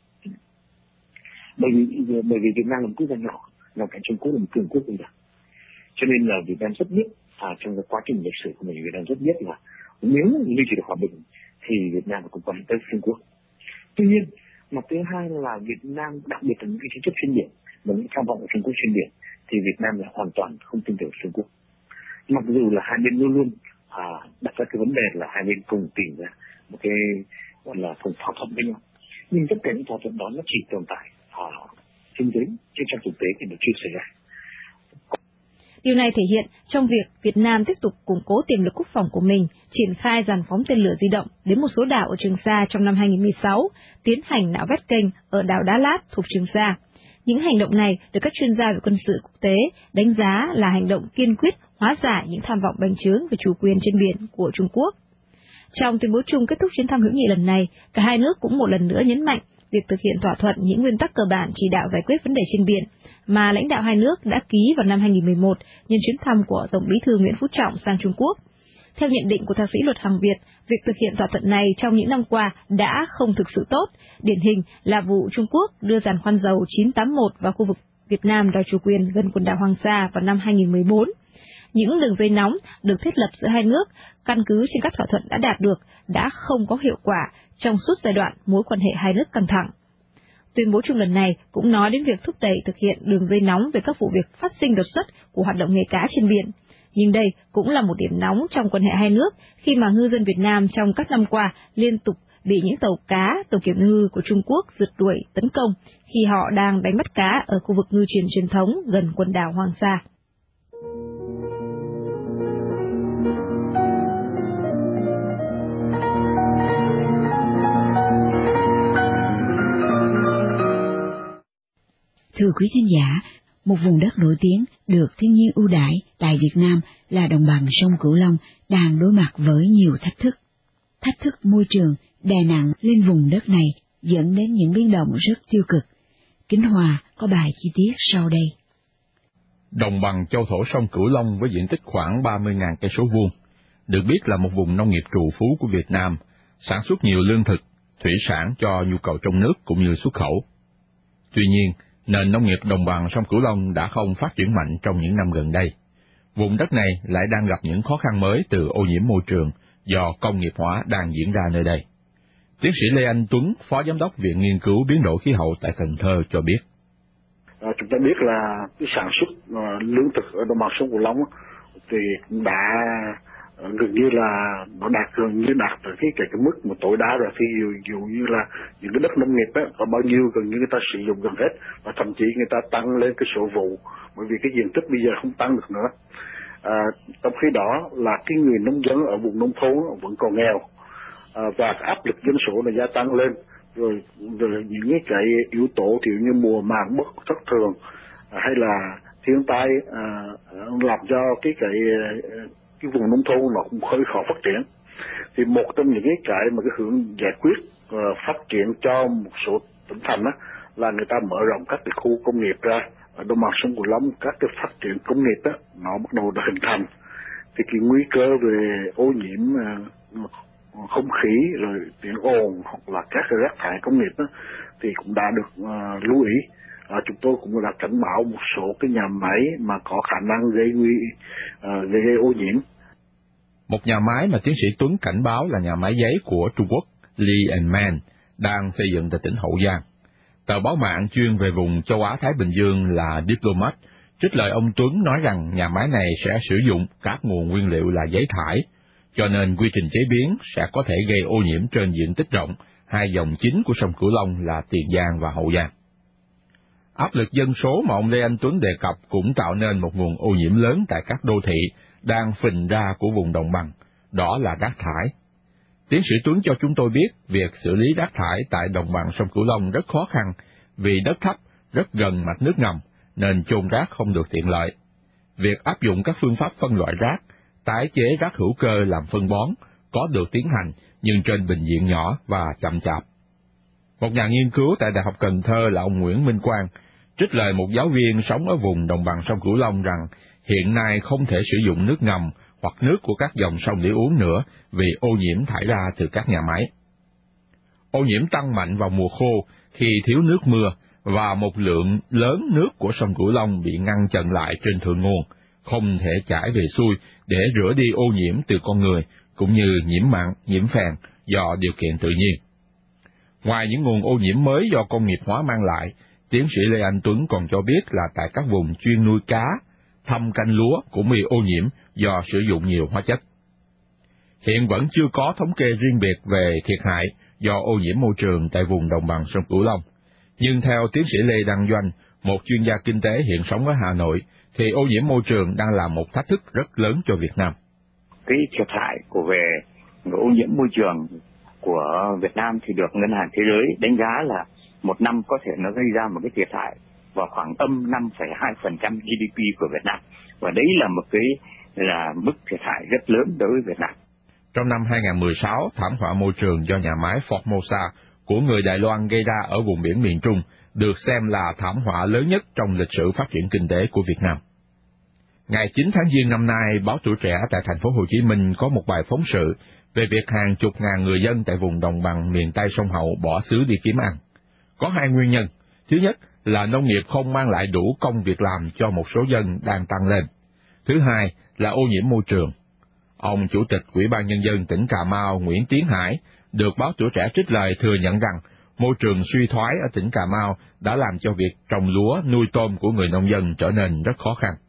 Bởi vì Việt Nam là một quốc gia nhỏ, nằm cạnh Trung Quốc là một cường quốc bây giờ, cho nên là Việt Nam rất biết trong cái quá trình lịch sử của mình, Việt Nam rất biết là nếu duy trì được hòa bình thì Việt Nam cũng quan hệ tới Trung Quốc. Tuy nhiên, mặt thứ hai là Việt Nam, đặc biệt là những cái tranh chấp trên biển và những tham vọng của Trung Quốc trên biển, thì Việt Nam là hoàn toàn không tin tưởng Trung Quốc. Mặc dù là hai bên luôn luôn đặt ra cái vấn đề là hai bên cùng tìm ra một cái gọi là cùng thỏa thuận với nhau, nhưng tất cả những thỏa thuận đó nó chỉ tồn tại trên giấy, chứ trong thực tế thì nó chưa xảy ra. Điều này thể hiện trong việc Việt Nam tiếp tục củng cố tiềm lực quốc phòng của mình, triển khai dàn phóng tên lửa di động đến một số đảo ở Trường Sa trong năm 2016, tiến hành nạo vét kênh ở đảo Đá Lát thuộc Trường Sa. Những hành động này được các chuyên gia về quân sự quốc tế đánh giá là hành động kiên quyết hóa giải những tham vọng bành trướng về chủ quyền trên biển của Trung Quốc. Trong tuyên bố chung kết thúc chuyến thăm hữu nghị lần này, cả hai nước cũng một lần nữa nhấn mạnh việc thực hiện thỏa thuận những nguyên tắc cơ bản chỉ đạo giải quyết vấn đề trên biển mà lãnh đạo hai nước đã ký vào năm 2011 nhân chuyến thăm của Tổng Bí thư Nguyễn Phú Trọng sang Trung Quốc. Theo nhận định của thạc sĩ Luật Hằng Việt, việc thực hiện thỏa thuận này trong những năm qua đã không thực sự tốt, điển hình là vụ Trung Quốc đưa giàn khoan dầu 981 vào khu vực Việt Nam đòi chủ quyền gần quần đảo Hoàng Sa vào năm 2014. Những đường dây nóng được thiết lập giữa hai nước, căn cứ trên các thỏa thuận đã đạt được, đã không có hiệu quả trong suốt giai đoạn mối quan hệ hai nước căng thẳng. Tuyên bố chung lần này cũng nói đến việc thúc đẩy thực hiện đường dây nóng về các vụ việc phát sinh đột xuất của hoạt động nghề cá trên biển. Nhưng đây cũng là một điểm nóng trong quan hệ hai nước khi mà ngư dân Việt Nam trong các năm qua liên tục bị những tàu cá, tàu kiểm ngư của Trung Quốc rượt đuổi tấn công khi họ đang đánh bắt cá ở khu vực ngư trường truyền thống gần quần đảo Hoàng Sa. Thưa quý thính giả, một vùng đất nổi tiếng được thiên nhiên ưu đãi tại Việt Nam là đồng bằng sông Cửu Long đang đối mặt với nhiều thách thức. Thách thức môi trường đè nặng lên vùng đất này dẫn đến những biến động rất tiêu cực. Kính Hòa có bài chi tiết sau đây. Đồng bằng châu thổ sông Cửu Long với diện tích khoảng 30.000 cây số vuông, được biết là một vùng nông nghiệp trù phú của Việt Nam, sản xuất nhiều lương thực, thủy sản cho nhu cầu trong nước cũng như xuất khẩu. Tuy nhiên, nền nông nghiệp đồng bằng sông Cửu Long đã không phát triển mạnh trong những năm gần đây. Vùng đất này lại đang gặp những khó khăn mới từ ô nhiễm môi trường do công nghiệp hóa đang diễn ra nơi đây. Tiến sĩ Lê Anh Tuấn, Phó Giám đốc Viện Nghiên cứu Biến đổi Khí hậu tại Cần Thơ cho biết. Chúng ta biết là cái sản xuất lương thực ở đồng bằng sông Cửu Long thì đã gần như là nó gần như đạt tới cái mức mà tối đa rồi. Thì dụ như là những cái đất nông nghiệp á, có bao nhiêu gần như người ta sử dụng gần hết, và thậm chí người ta tăng lên cái số vụ, bởi vì cái diện tích bây giờ không tăng được nữa. Trong khi đó là cái người nông dân ở vùng nông thôn vẫn còn nghèo, và cái áp lực dân số là gia tăng lên, rồi những cái yếu tố kiểu như mùa màng bất thất thường hay là thiên tai làm cho cái vùng nông thôn nó cũng hơi khó phát triển. Thì một trong những cái mà cái hướng giải quyết phát triển cho một số tỉnh thành á, là người ta mở rộng các cái khu công nghiệp ra ở đồng bằng sông Cửu Long. Các cái phát triển công nghiệp á nó bắt đầu được hình thành, thì cái nguy cơ về ô nhiễm không khí rồi tiếng ồn hoặc là các cái rác thải công nghiệp đó, thì cũng đã được lưu ý. Chúng tôi cũng đã cảnh báo một số cái nhà máy mà có khả năng gây ô nhiễm. Một nhà máy mà tiến sĩ Tuấn cảnh báo là nhà máy giấy của Trung Quốc Lee & Man đang xây dựng tại tỉnh Hậu Giang. Tờ báo mạng chuyên về vùng châu Á-Thái Bình Dương là Diplomat trích lời ông Tuấn nói rằng nhà máy này sẽ sử dụng các nguồn nguyên liệu là giấy thải, cho nên quy trình chế biến sẽ có thể gây ô nhiễm trên diện tích rộng hai dòng chính của sông Cửu Long là Tiền Giang và Hậu Giang. Áp lực dân số mà ông Lê Anh Tuấn đề cập cũng tạo nên một nguồn ô nhiễm lớn tại các đô thị đang phình ra của vùng đồng bằng, đó là rác thải. Tiến sĩ Tuấn cho chúng tôi biết việc xử lý rác thải tại đồng bằng sông Cửu Long rất khó khăn vì đất thấp, rất gần mạch nước ngầm nên chôn rác không được tiện lợi. Việc áp dụng các phương pháp phân loại rác, tái chế rác hữu cơ làm phân bón có được tiến hành nhưng trên bình diện nhỏ và chậm chạp. Một nhà nghiên cứu tại Đại học Cần Thơ là ông Nguyễn Minh Quang trích lời một giáo viên sống ở vùng đồng bằng sông Cửu Long rằng hiện nay không thể sử dụng nước ngầm hoặc nước của các dòng sông để uống nữa vì ô nhiễm thải ra từ các nhà máy. Ô nhiễm tăng mạnh vào mùa khô khi thiếu nước mưa và một lượng lớn nước của sông Cửu Long bị ngăn chặn lại trên thượng nguồn, không thể chảy về xuôi để rửa đi ô nhiễm từ con người, cũng như nhiễm mặn, nhiễm phèn do điều kiện tự nhiên. Ngoài những nguồn ô nhiễm mới do công nghiệp hóa mang lại, tiến sĩ Lê Anh Tuấn còn cho biết là tại các vùng chuyên nuôi cá, thâm canh lúa cũng bị ô nhiễm do sử dụng nhiều hóa chất. Hiện vẫn chưa có thống kê riêng biệt về thiệt hại do ô nhiễm môi trường tại vùng đồng bằng sông Cửu Long. Nhưng theo tiến sĩ Lê Đăng Doanh, một chuyên gia kinh tế hiện sống ở Hà Nội, thì ô nhiễm môi trường đang là một thách thức rất lớn cho Việt Nam. Cái thiệt hại về ô nhiễm môi trường của Việt Nam thì được Ngân hàng Thế giới đánh giá là một năm có thể nó gây ra một cái thiệt hại vào khoảng âm 5,2% GDP của Việt Nam. Và đấy là một cái mức thiệt hại rất lớn đối với Việt Nam. Trong năm 2016, thảm họa môi trường do nhà máy Formosa của người Đài Loan gây ra ở vùng biển miền Trung được xem là thảm họa lớn nhất trong lịch sử phát triển kinh tế của Việt Nam. Ngày 9 tháng Giêng năm nay, báo Tuổi Trẻ tại thành phố Hồ Chí Minh có một bài phóng sự về việc hàng chục ngàn người dân tại vùng đồng bằng miền Tây sông Hậu bỏ xứ đi kiếm ăn. Có hai nguyên nhân. Thứ nhất là nông nghiệp không mang lại đủ công việc làm cho một số dân đang tăng lên. Thứ hai là ô nhiễm môi trường. Ông Chủ tịch Ủy ban Nhân dân tỉnh Cà Mau Nguyễn Tiến Hải được báo Tuổi Trẻ trích lời thừa nhận rằng môi trường suy thoái ở tỉnh Cà Mau đã làm cho việc trồng lúa, nuôi tôm của người nông dân trở nên rất khó khăn.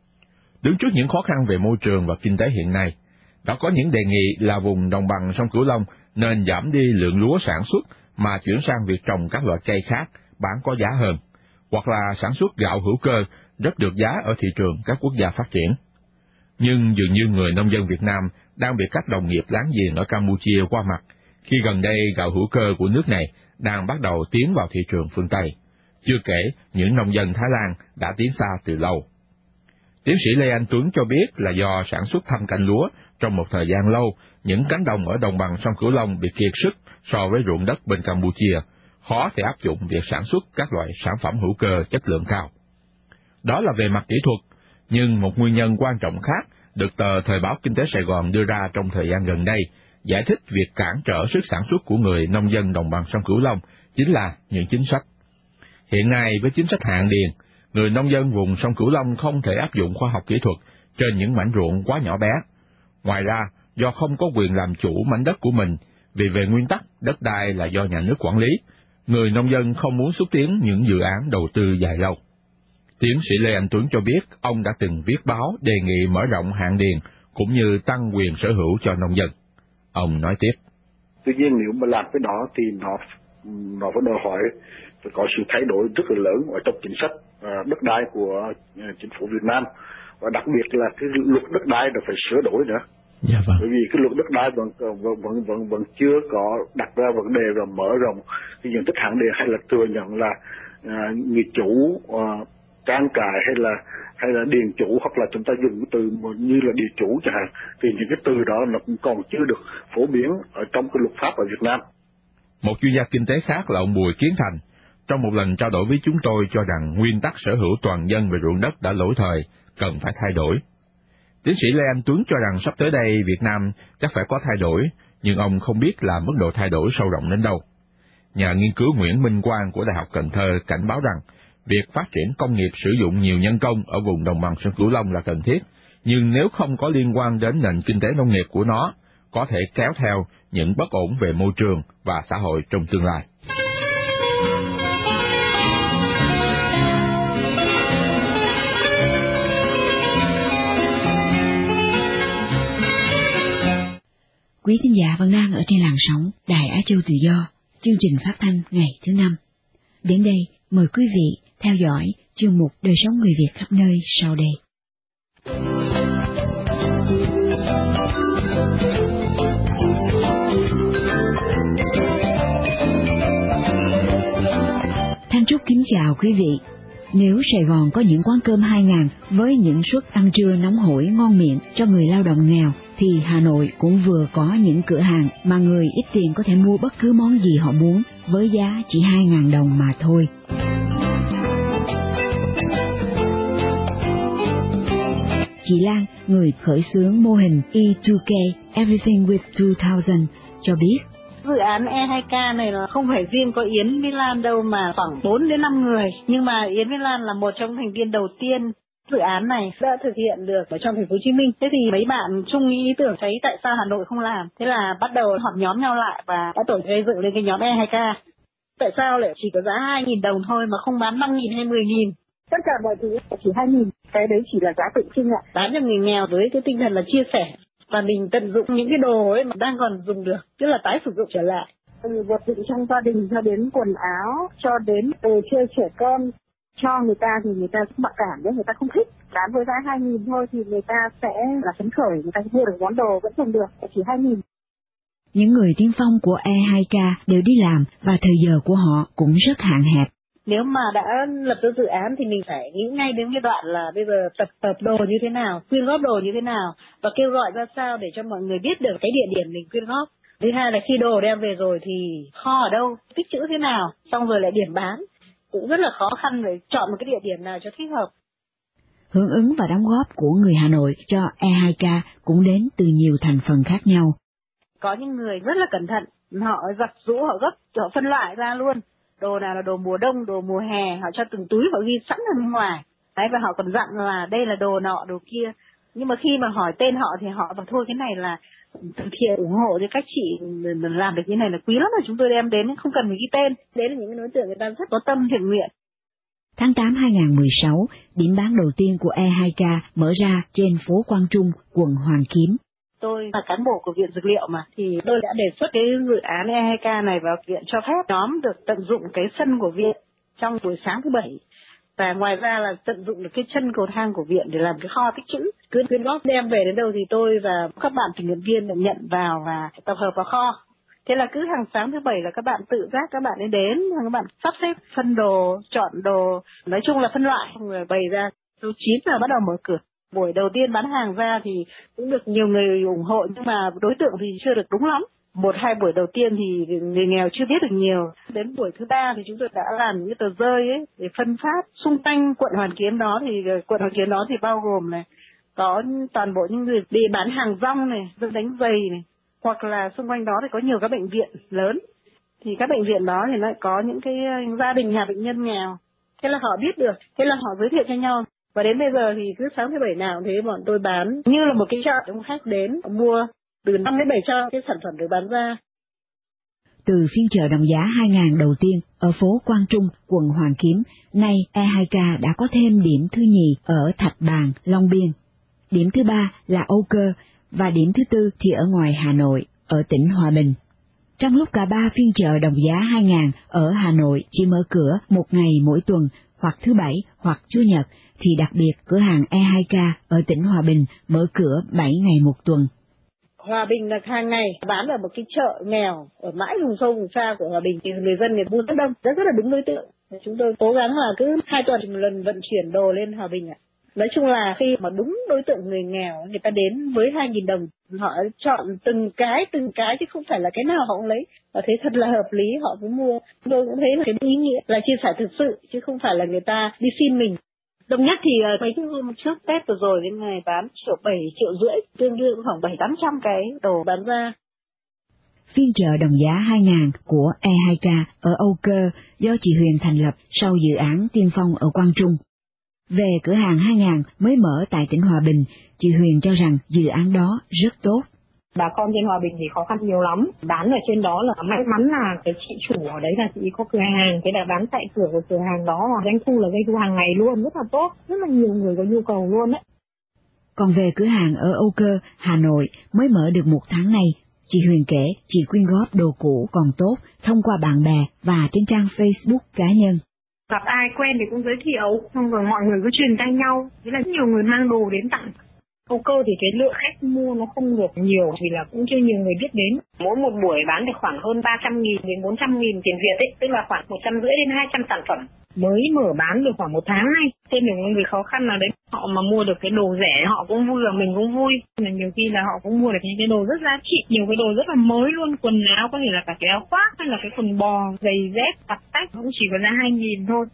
Đứng trước những khó khăn về môi trường và kinh tế hiện nay, đã có những đề nghị là vùng đồng bằng sông Cửu Long nên giảm đi lượng lúa sản xuất mà chuyển sang việc trồng các loại cây khác bán có giá hơn, hoặc là sản xuất gạo hữu cơ rất được giá ở thị trường các quốc gia phát triển. Nhưng dường như người nông dân Việt Nam đang bị các đồng nghiệp láng giềng ở Campuchia qua mặt, khi gần đây gạo hữu cơ của nước này đang bắt đầu tiến vào thị trường phương Tây. Chưa kể, những nông dân Thái Lan đã tiến xa từ lâu. Tiến sĩ Lê Anh Tuấn cho biết là do sản xuất thâm canh lúa trong một thời gian lâu, những cánh đồng ở đồng bằng sông Cửu Long bị kiệt sức so với ruộng đất bên Campuchia, khó thể áp dụng việc sản xuất các loại sản phẩm hữu cơ chất lượng cao. Đó là về mặt kỹ thuật, nhưng một nguyên nhân quan trọng khác được tờ Thời báo Kinh tế Sài Gòn đưa ra trong thời gian gần đây, giải thích việc cản trở sức sản xuất của người nông dân đồng bằng sông Cửu Long chính là những chính sách. Hiện nay với chính sách hạn điền, người nông dân vùng sông Cửu Long không thể áp dụng khoa học kỹ thuật trên những mảnh ruộng quá nhỏ bé. Ngoài ra, do không có quyền làm chủ mảnh đất của mình, vì về nguyên tắc đất đai là do nhà nước quản lý, người nông dân không muốn xúc tiến những dự án đầu tư dài lâu. Tiến sĩ Lê Anh Tuấn cho biết ông đã từng viết báo đề nghị mở rộng hạn điền cũng như tăng quyền sở hữu cho nông dân. Ông nói tiếp. Tuy nhiên nếu mà làm cái đó thì nó phải đòi hỏi phải có sự thay đổi rất là lớn ở trong chính sách đất đai của chính phủ Việt Nam, và đặc biệt là cái luật đất đai là phải sửa đổi nữa. Dạ vâng. Bởi vì cái luật đất đai vẫn chưa có đặt ra vấn đề và mở rộng cái diện tích hạn điền, hay là thừa nhận là người chủ trang trại hay là điền chủ, hoặc là chúng ta dùng cái từ như là địa chủ chẳng hạn, thì những cái từ đó nó cũng còn chưa được phổ biến ở trong cái luật pháp ở Việt Nam. Một chuyên gia kinh tế khác là ông Bùi Kiến Thành, trong một lần trao đổi với chúng tôi cho rằng nguyên tắc sở hữu toàn dân về ruộng đất đã lỗi thời, cần phải thay đổi. Tiến sĩ Lê Anh Tuấn cho rằng sắp tới đây Việt Nam chắc phải có thay đổi, nhưng ông không biết là mức độ thay đổi sâu rộng đến đâu. Nhà nghiên cứu Nguyễn Minh Quang của Đại học Cần Thơ cảnh báo rằng việc phát triển công nghiệp sử dụng nhiều nhân công ở vùng đồng bằng sông Cửu Long là cần thiết, nhưng nếu không có liên quan đến nền kinh tế nông nghiệp của nó, có thể kéo theo những bất ổn về môi trường và xã hội trong tương lai. Quý thính giả vẫn đang ở trên làn sóng Đài Á Châu Tự Do, chương trình phát thanh ngày thứ 5. Đến đây, mời quý vị theo dõi chuyên mục Đời sống người Việt khắp nơi sau đây. Thanh Trúc kính chào quý vị. Nếu Sài Gòn có những quán cơm 2.000 với những suất ăn trưa nóng hổi ngon miệng cho người lao động nghèo, thì Hà Nội cũng vừa có những cửa hàng mà người ít tiền có thể mua bất cứ món gì họ muốn với giá chỉ 2.000 đồng mà thôi. Chị Lan, người khởi xướng mô hình E2K Everything with 2000, cho biết. Dự án E2K này là không phải riêng có Yến với Lan đâu, mà khoảng 4 đến 5 người. Nhưng mà Yến với Lan là một trong thành viên đầu tiên. Dự án này đã thực hiện được ở trong thành phố Hồ Chí Minh. Thế thì mấy bạn chung ý tưởng thấy tại sao Hà Nội không làm. Thế là bắt đầu họp nhóm nhau lại và đã tổ chức gây dựng lên cái nhóm E2K. Tại sao lại chỉ có giá 2.000 đồng thôi mà không bán 5.000 hay 10.000? Tất cả mọi thứ chỉ 2.000. Cái đấy chỉ là giá tự trưng ạ. Bán cho người nghèo với cái tinh thần là chia sẻ. Và mình tận dụng những cái đồ ấy mà đang còn dùng được, tức là tái sử dụng trở lại. Từ vật dụng trong gia đình cho đến quần áo, cho đến đồ chơi trẻ con. Cho người ta thì người ta cũng mặc cảm đấy, người ta không thích. Bán với giá 2.000 thôi thì người ta sẽ là phấn khởi, người ta mua được món đồ vẫn dùng được, chỉ 2.000. Những người tiên phong của E2K đều đi làm và thời giờ của họ cũng rất hạn hẹp. Nếu mà đã lập ra dự án thì mình phải nghĩ ngay đến cái đoạn là bây giờ tập hợp đồ như thế nào, quyên góp đồ như thế nào và kêu gọi ra sao để cho mọi người biết được cái địa điểm mình quyên góp. Thứ hai là khi đồ đem về rồi thì kho ở đâu, tích trữ thế nào, xong rồi lại điểm bán. Cũng rất là khó khăn để chọn một cái địa điểm nào cho thích hợp. Hưởng ứng và đóng góp của người Hà Nội cho E2K cũng đến từ nhiều thành phần khác nhau. Có những người rất là cẩn thận, họ giặt giũ, họ gấp, họ phân loại ra luôn. Đồ nào là đồ mùa đông, đồ mùa hè, họ cho từng túi, họ ghi sẵn ở bên ngoài. Đấy, và họ còn dặn là đây là đồ nọ, đồ kia. Nhưng mà khi mà hỏi tên họ thì họ bảo thôi cái này là từ thiện ủng hộ cho các chị làm được như này là quý lắm rồi chúng tôi đem đến, không cần phải ghi tên. Đấy là những cái đối tượng người ta rất có tâm thiện nguyện. Tháng 8 2016, điểm bán đầu tiên của E2K mở ra trên phố Quang Trung, quận Hoàn Kiếm. Tôi là cán bộ của Viện Dược liệu mà, thì tôi đã đề xuất cái dự án E2K này vào viện cho phép nhóm được tận dụng cái sân của viện trong buổi sáng thứ Bảy. Và ngoài ra là tận dụng được cái chân cầu thang của viện để làm cái kho tích trữ. Cứ quyên góp đem về đến đâu thì tôi và các bạn tình nguyện viên nhận vào và tập hợp vào kho. Thế là cứ hàng sáng thứ Bảy là các bạn tự giác các bạn ấy đến, các bạn sắp xếp phân đồ, chọn đồ, nói chung là phân loại, rồi bày ra. Số 9 là bắt đầu mở cửa. Buổi đầu tiên bán hàng ra thì cũng được nhiều người ủng hộ, nhưng mà đối tượng thì chưa được đúng lắm. 1-2 buổi đầu tiên thì người nghèo chưa biết được nhiều. Đến buổi thứ 3 thì chúng tôi đã làm những cái tờ rơi ấy để phân phát xung quanh quận Hoàn Kiếm đó. Thì quận Hoàn Kiếm đó thì bao gồm này, có toàn bộ những người đi bán hàng rong này, dân đánh giày này, hoặc là xung quanh đó thì có nhiều các bệnh viện lớn. Thì các bệnh viện đó thì lại có những cái gia đình nhà bệnh nhân nghèo. Thế là họ biết được, thế là họ giới thiệu cho nhau. Và đến bây giờ thì cứ sáng thứ Bảy nào thế bọn tôi bán như là một cái chợ để khách đến mua từ 5 đến 700 cái sản phẩm được bán ra. Từ phiên chợ đồng giá 2.000 đầu tiên ở phố Quang Trung, quận Hoàn Kiếm, nay E2K đã có thêm điểm thứ nhì ở Thạch Bàn, Long Biên. Điểm thứ 3 là Âu Cơ và điểm thứ 4 thì ở ngoài Hà Nội, ở tỉnh Hòa Bình. Trong lúc cả 3 phiên chợ đồng giá 2.000 ở Hà Nội chỉ mở cửa một ngày mỗi tuần, hoặc thứ Bảy hoặc Chủ nhật, thì đặc biệt cửa hàng E2K ở tỉnh Hòa Bình mở cửa 7 ngày một tuần. Hòa Bình là hàng ngày bán ở một cái chợ nghèo ở mãi vùng sâu vùng xa của Hòa Bình thì người dân người mua rất đông, rất là đúng đối tượng. Chúng tôi cố gắng là cứ 2 tuần một lần vận chuyển đồ lên Hòa Bình ạ. Nói chung là khi mà đúng đối tượng người nghèo, người ta đến với 2.000 đồng, họ chọn từng cái chứ không phải là cái nào họ cũng lấy. Và thấy thật là hợp lý, họ cũng mua. Tôi cũng thấy là cái ý nghĩa là chia sẻ thực sự, chứ không phải là người ta đi xin mình. Đồng nhất thì mấy cái hôm trước Tết vừa rồi đến ngày bán 7,5 triệu, tương đương khoảng 700-800 cái đồ bán ra. Phiên chợ đồng giá 2.000 của E2K ở Âu Cơ do chị Huyền thành lập sau dự án tiên phong ở Quang Trung. Về cửa hàng 2.000 mới mở tại tỉnh Hòa Bình, chị Huyền cho rằng dự án đó rất tốt. Bà con trên Hòa Bình thì khó khăn nhiều lắm. Bán ở trên đó là may mắn là cái chị chủ ở đấy là chị có cửa hàng. Thế là bán tại cửa của cửa hàng đó là doanh thu là doanh thu hàng ngày luôn, rất là tốt. Rất là nhiều người có nhu cầu luôn đấy. Còn về cửa hàng ở Âu Cơ, Hà Nội mới mở được 1 tháng nay, chị Huyền kể chị quyên góp đồ cũ còn tốt thông qua bạn bè và trên trang Facebook cá nhân. Gặp ai quen thì cũng giới thiệu, xong rồi mọi người cứ truyền tay nhau. Thế là nhiều người mang đồ đến tặng. Âu Cơ thì cái lượng khách mua nó không được nhiều vì là cũng chưa nhiều người biết đến. Mỗi một buổi bán được khoảng hơn 300.000 đến 400.000 tiền Việt ấy, tức là khoảng 150 đến 200 sản phẩm. Mới mở bán được khoảng 1 tháng nay. Trên những người khó khăn nào đấy, họ mà mua được cái đồ rẻ họ cũng vui và mình cũng vui. Là nhiều khi là họ cũng mua được những cái đồ rất giá trị, nhiều cái đồ rất là mới luôn, quần áo có thể là cả cái áo khoác hay là cái quần bò, giày dép, tạp tách cũng chỉ có giá 2.000 thôi.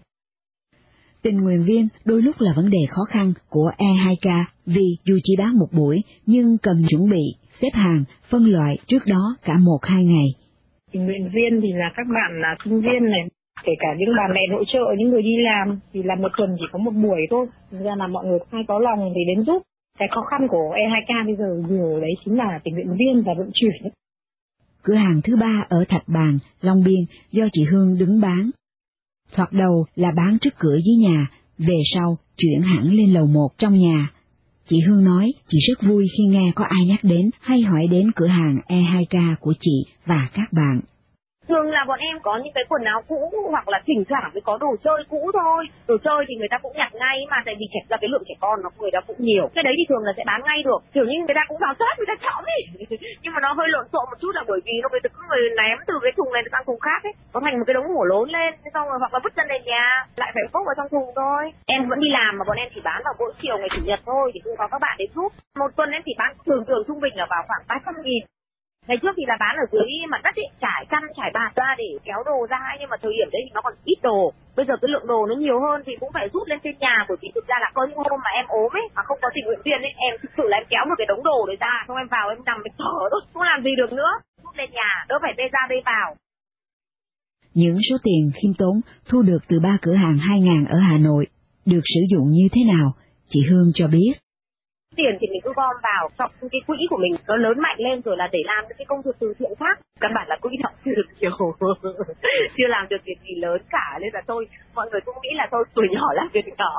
Tình nguyện viên đôi lúc là vấn đề khó khăn của E2K vì dù chỉ bán một buổi nhưng cần chuẩn bị, xếp hàng, phân loại trước đó cả 1-2 ngày. Tình nguyện viên thì là các bạn là sinh viên này, Kể cả những bà mẹ nội trợ, những người đi làm thì là một tuần chỉ có một buổi thôi. Thực ra là mọi người hay có lòng thì đến giúp. Cái khó khăn của E2K bây giờ nhiều đấy chính là tình nguyện viên và vận chuyển. Cửa hàng thứ 3 ở Thạch Bàn, Long Biên do chị Hương đứng bán. Thoạt đầu là bán trước cửa dưới nhà, về sau chuyển hẳn lên lầu 1 trong nhà. Chị Hương nói chị rất vui khi nghe có ai nhắc đến hay hỏi đến cửa hàng E2K của chị và các bạn. Thường là bọn em có những cái quần áo cũ hoặc là thỉnh thoảng mới có đồ chơi cũ thôi. Đồ chơi thì người ta cũng nhặt ngay mà, tại vì trẻ ra cái lượng trẻ con nó người ta cũng nhiều. Cái đấy thì thường là sẽ bán ngay được. Kiểu như người ta cũng vào shop người ta chọn ấy. Nhưng mà nó hơi lộn xộn một chút là bởi vì nó người ta cứ người ném từ cái thùng này sang thùng khác ấy. Nó thành một cái đống hổ lốn lên, xong rồi hoặc là vứt chân lên nhà, lại phải bốc vào trong thùng thôi. Em vẫn đi làm mà bọn em chỉ bán vào mỗi chiều ngày chủ nhật thôi, thì cũng có các bạn đến giúp. Một tuần em chỉ bán thường trung bình là vào khoảng 300.000. Ngày trước thì là bán ở dưới mặt đất ấy, trải chăn, trải bạt ra để kéo đồ ra, nhưng mà thời điểm đấy thì nó còn ít đồ. Bây giờ cái lượng đồ nó nhiều hơn thì cũng phải rút lên trên nhà, bởi vì thực ra là có những hôm mà em ốm ấy, mà không có tình nguyện viên ấy, em thực sự là em kéo một cái đống đồ đấy ra, xong em vào em nằm em thở thôi, không làm gì được nữa, rút lên nhà, đỡ phải bê ra bê vào. Những số tiền khiêm tốn thu được từ 3 cửa hàng 2.000 ở Hà Nội được sử dụng như thế nào, chị Hương cho biết. Tiền thì mình cứ gom vào trong cái quỹ của mình, nó lớn mạnh lên rồi là để làm những cái công việc từ thiện khác. Căn bản là quỹ nó chưa được nhiều, chưa làm được việc gì lớn cả, nên là thôi mọi người cũng nghĩ là thôi tuổi nhỏ làm việc nhỏ.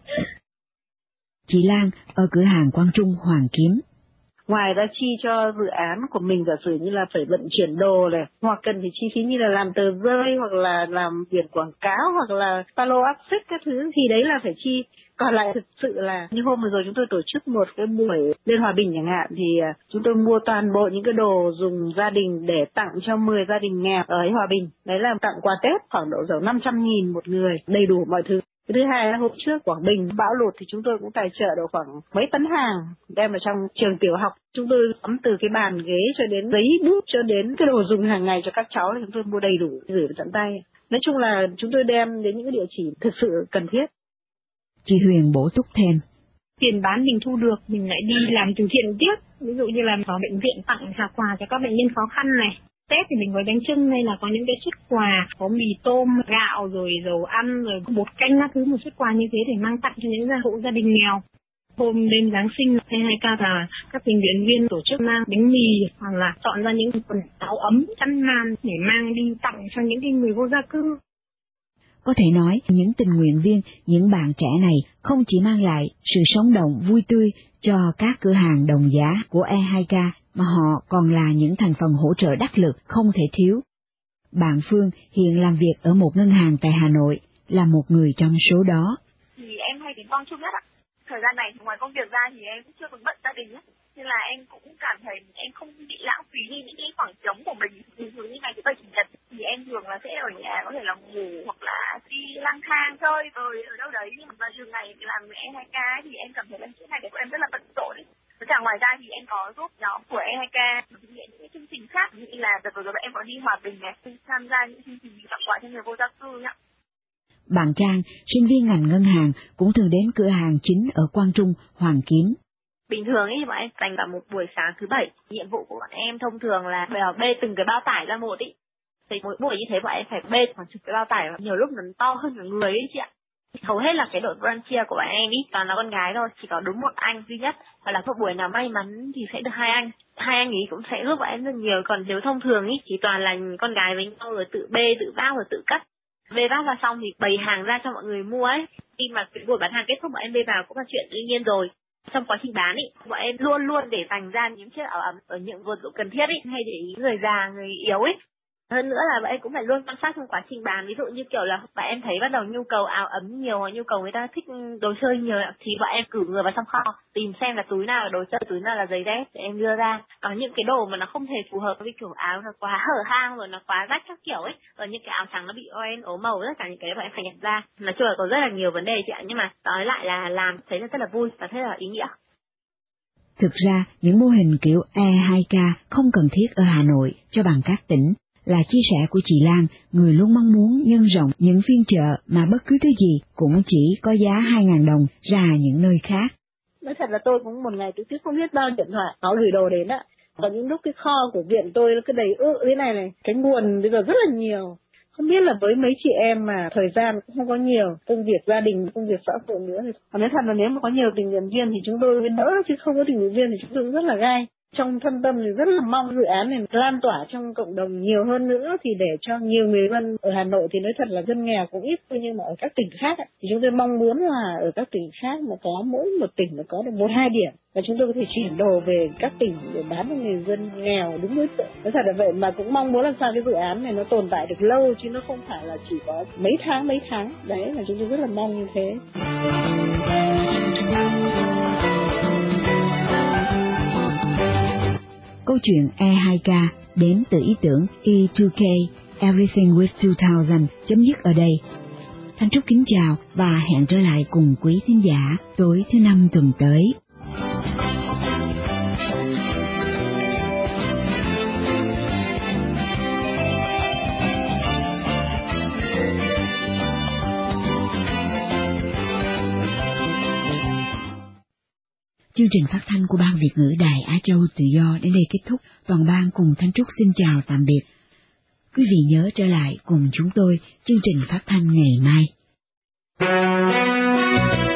Chị Lan ở cửa hàng Quang Trung Hoàng Kiếm. Ngoài ra chi cho dự án của mình, giả sử như là phải vận chuyển đồ này, hoặc cần phải chi phí như là làm tờ rơi, hoặc là làm biển quảng cáo, hoặc là follow up xích các thứ, thì đấy là phải chi. Còn lại thực sự là như hôm vừa rồi chúng tôi tổ chức một cái buổi Liên Hòa Bình chẳng hạn, thì chúng tôi mua toàn bộ những cái đồ dùng gia đình để tặng cho 10 gia đình nghèo ở Hòa Bình. Đấy là tặng quà Tết khoảng độ 500.000 một người, đầy đủ mọi thứ. Thứ hai là hôm trước Quảng Bình bão lụt thì chúng tôi cũng tài trợ độ khoảng mấy tấn hàng đem vào trong trường tiểu học. Chúng tôi sắm từ cái bàn ghế cho đến giấy bút cho đến cái đồ dùng hàng ngày cho các cháu, chúng tôi mua đầy đủ gửi vào tận tay. Nói chung là chúng tôi đem đến những cái địa chỉ thực sự cần thiết. Chị Huyền bổ túc thêm. Tiền bán mình thu được, mình lại đi làm từ thiện tiếp. Ví dụ như là vào bệnh viện tặng hạt quà cho các bệnh nhân khó khăn này. Tết thì mình gói bánh chưng hay là có những cái suất quà, có mì tôm, gạo rồi dầu ăn rồi bột canh các thứ, một suất quà như thế để mang tặng cho những hộ gia đình nghèo. Hôm đêm Giáng sinh E2K là các tình nguyện viên tổ chức mang bánh mì hoặc là chọn ra những quần áo ấm, chăn màn để mang đi tặng cho những cái người vô gia cư. Có thể nói, những tình nguyện viên, những bạn trẻ này không chỉ mang lại sự sống động vui tươi cho các cửa hàng đồng giá của E2K, mà họ còn là những thành phần hỗ trợ đắc lực không thể thiếu. Bạn Phương hiện làm việc ở một ngân hàng tại Hà Nội, là một người trong số đó. Thì em hay đến Quang Trung nhất ạ. Thời gian này ngoài công việc ra thì em cũng chưa được bận gia đình nhất. Nên là em cũng cảm thấy em không bị lãng phí đi những cái khoảng trống của mình. Ví dụ như ngày thứ Bảy Chủ nhật thì em thường là sẽ ở nhà, có thể là ngủ hoặc là đi lang thang chơi ở đâu đấy. Nhưng mà trường này làm E2K thì em cảm thấy là những ngày của em rất là bận rộn. Với cả ngoài ra thì em có giúp nhóm của E2K thực hiện những cái chương trình khác, như là đợt vừa rồi em có đi Hòa Bình này, tham gia những chương trình tặng quà cho người vô gia cư nhá. Bạn Trang, sinh viên ngành ngân hàng, cũng thường đến cửa hàng chính ở Quang Trung, Hoàng Kiếm. Bình thường ấy bọn em dành cả một buổi sáng thứ Bảy. Nhiệm vụ của bọn em thông thường là bê từng cái bao tải ra một ý. Thì mỗi buổi như thế bọn em phải bê khoảng chục cái bao tải, nhiều lúc nó to hơn cả người ấy chị ạ. Hầu hết là cái đội volunteer của bọn em ý toàn là con gái thôi, chỉ có đúng một anh duy nhất. Và là một buổi nào may mắn thì sẽ được hai anh. Hai anh ấy cũng sẽ giúp bọn em rất nhiều. Còn nếu thông thường ý thì toàn là con gái với nhau rồi tự bê, tự vác rồi tự cất. Bê vác vào xong thì bày hàng ra cho mọi người mua ấy. Khi mà cái buổi bán hàng kết thúc bọn em bê vào cũng là chuyện tự nhiên rồi. Trong quá trình bán ý, bọn em luôn luôn để dành ra những chiếc áo ấm ở những vật dụng cần thiết ý, hay để ý người già, người yếu ấy. Hơn nữa là bọn em cũng phải luôn quan sát trong quá trình bán, ví dụ như kiểu là bọn em thấy bắt đầu nhu cầu áo ấm nhiều, nhu cầu người ta thích đồ chơi nhiều thì bọn em cử người vào trong kho tìm xem là túi nào là đồ chơi, túi nào là giày dép để em đưa ra. Còn những cái đồ mà nó không hề phù hợp với kiểu áo nó quá hở hang rồi nó quá rách các kiểu ấy, rồi những cái áo trắng nó bị oen ố màu, tất cả những cái bọn em phải nhặt ra. Nói chung là có rất là nhiều vấn đề chị ạ, nhưng mà nói lại là làm thấy rất là vui và rất là ý nghĩa. Thực ra, những mô hình kiểu E2K không cần thiết ở Hà Nội cho bằng các tỉnh, là chia sẻ của chị Lan, người luôn mong muốn nhân rộng những phiên chợ mà bất cứ thứ gì cũng chỉ có giá 2.000 đồng ra những nơi khác. Nói thật là tôi cũng một ngày tôi tiếp không biết bao điện thoại nó gửi đồ đến ạ. Có những lúc cái kho của viện tôi nó cứ đầy ự thế này, cái nguồn bây giờ rất là nhiều. Không biết là với mấy chị em mà thời gian cũng không có nhiều, công việc gia đình, công việc xã hội nữa thì còn nói thật là nếu mà có nhiều tình nguyện viên thì chúng tôi mới đỡ, chứ không có tình nguyện viên thì chúng tôi cũng rất là gai. Trong thâm tâm thì rất là mong dự án này lan tỏa trong cộng đồng nhiều hơn nữa, thì để cho nhiều người dân ở Hà Nội thì nói thật là dân nghèo cũng ít, nhưng mà ở các tỉnh khác thì chúng tôi mong muốn là ở các tỉnh khác mà có mỗi một tỉnh mà có được 1-2 điểm, và chúng tôi có thể chuyển đồ về các tỉnh để bán cho người dân nghèo đúng đối tượng. Nói thật là vậy, mà cũng mong muốn làm sao cái dự án này nó tồn tại được lâu, chứ nó không phải là chỉ có mấy tháng. Đấy là chúng tôi rất là mong như thế. Câu chuyện E2K đến từ ý tưởng E2K, Everything with 2000, chấm dứt ở đây. Thanh Trúc kính chào và hẹn trở lại cùng quý thính giả tối thứ Năm tuần tới. Chương trình phát thanh của Ban Việt ngữ Đài Á Châu Tự Do đến đây kết thúc. Toàn ban cùng Thanh Trúc xin chào tạm biệt. Quý vị nhớ trở lại cùng chúng tôi chương trình phát thanh ngày mai.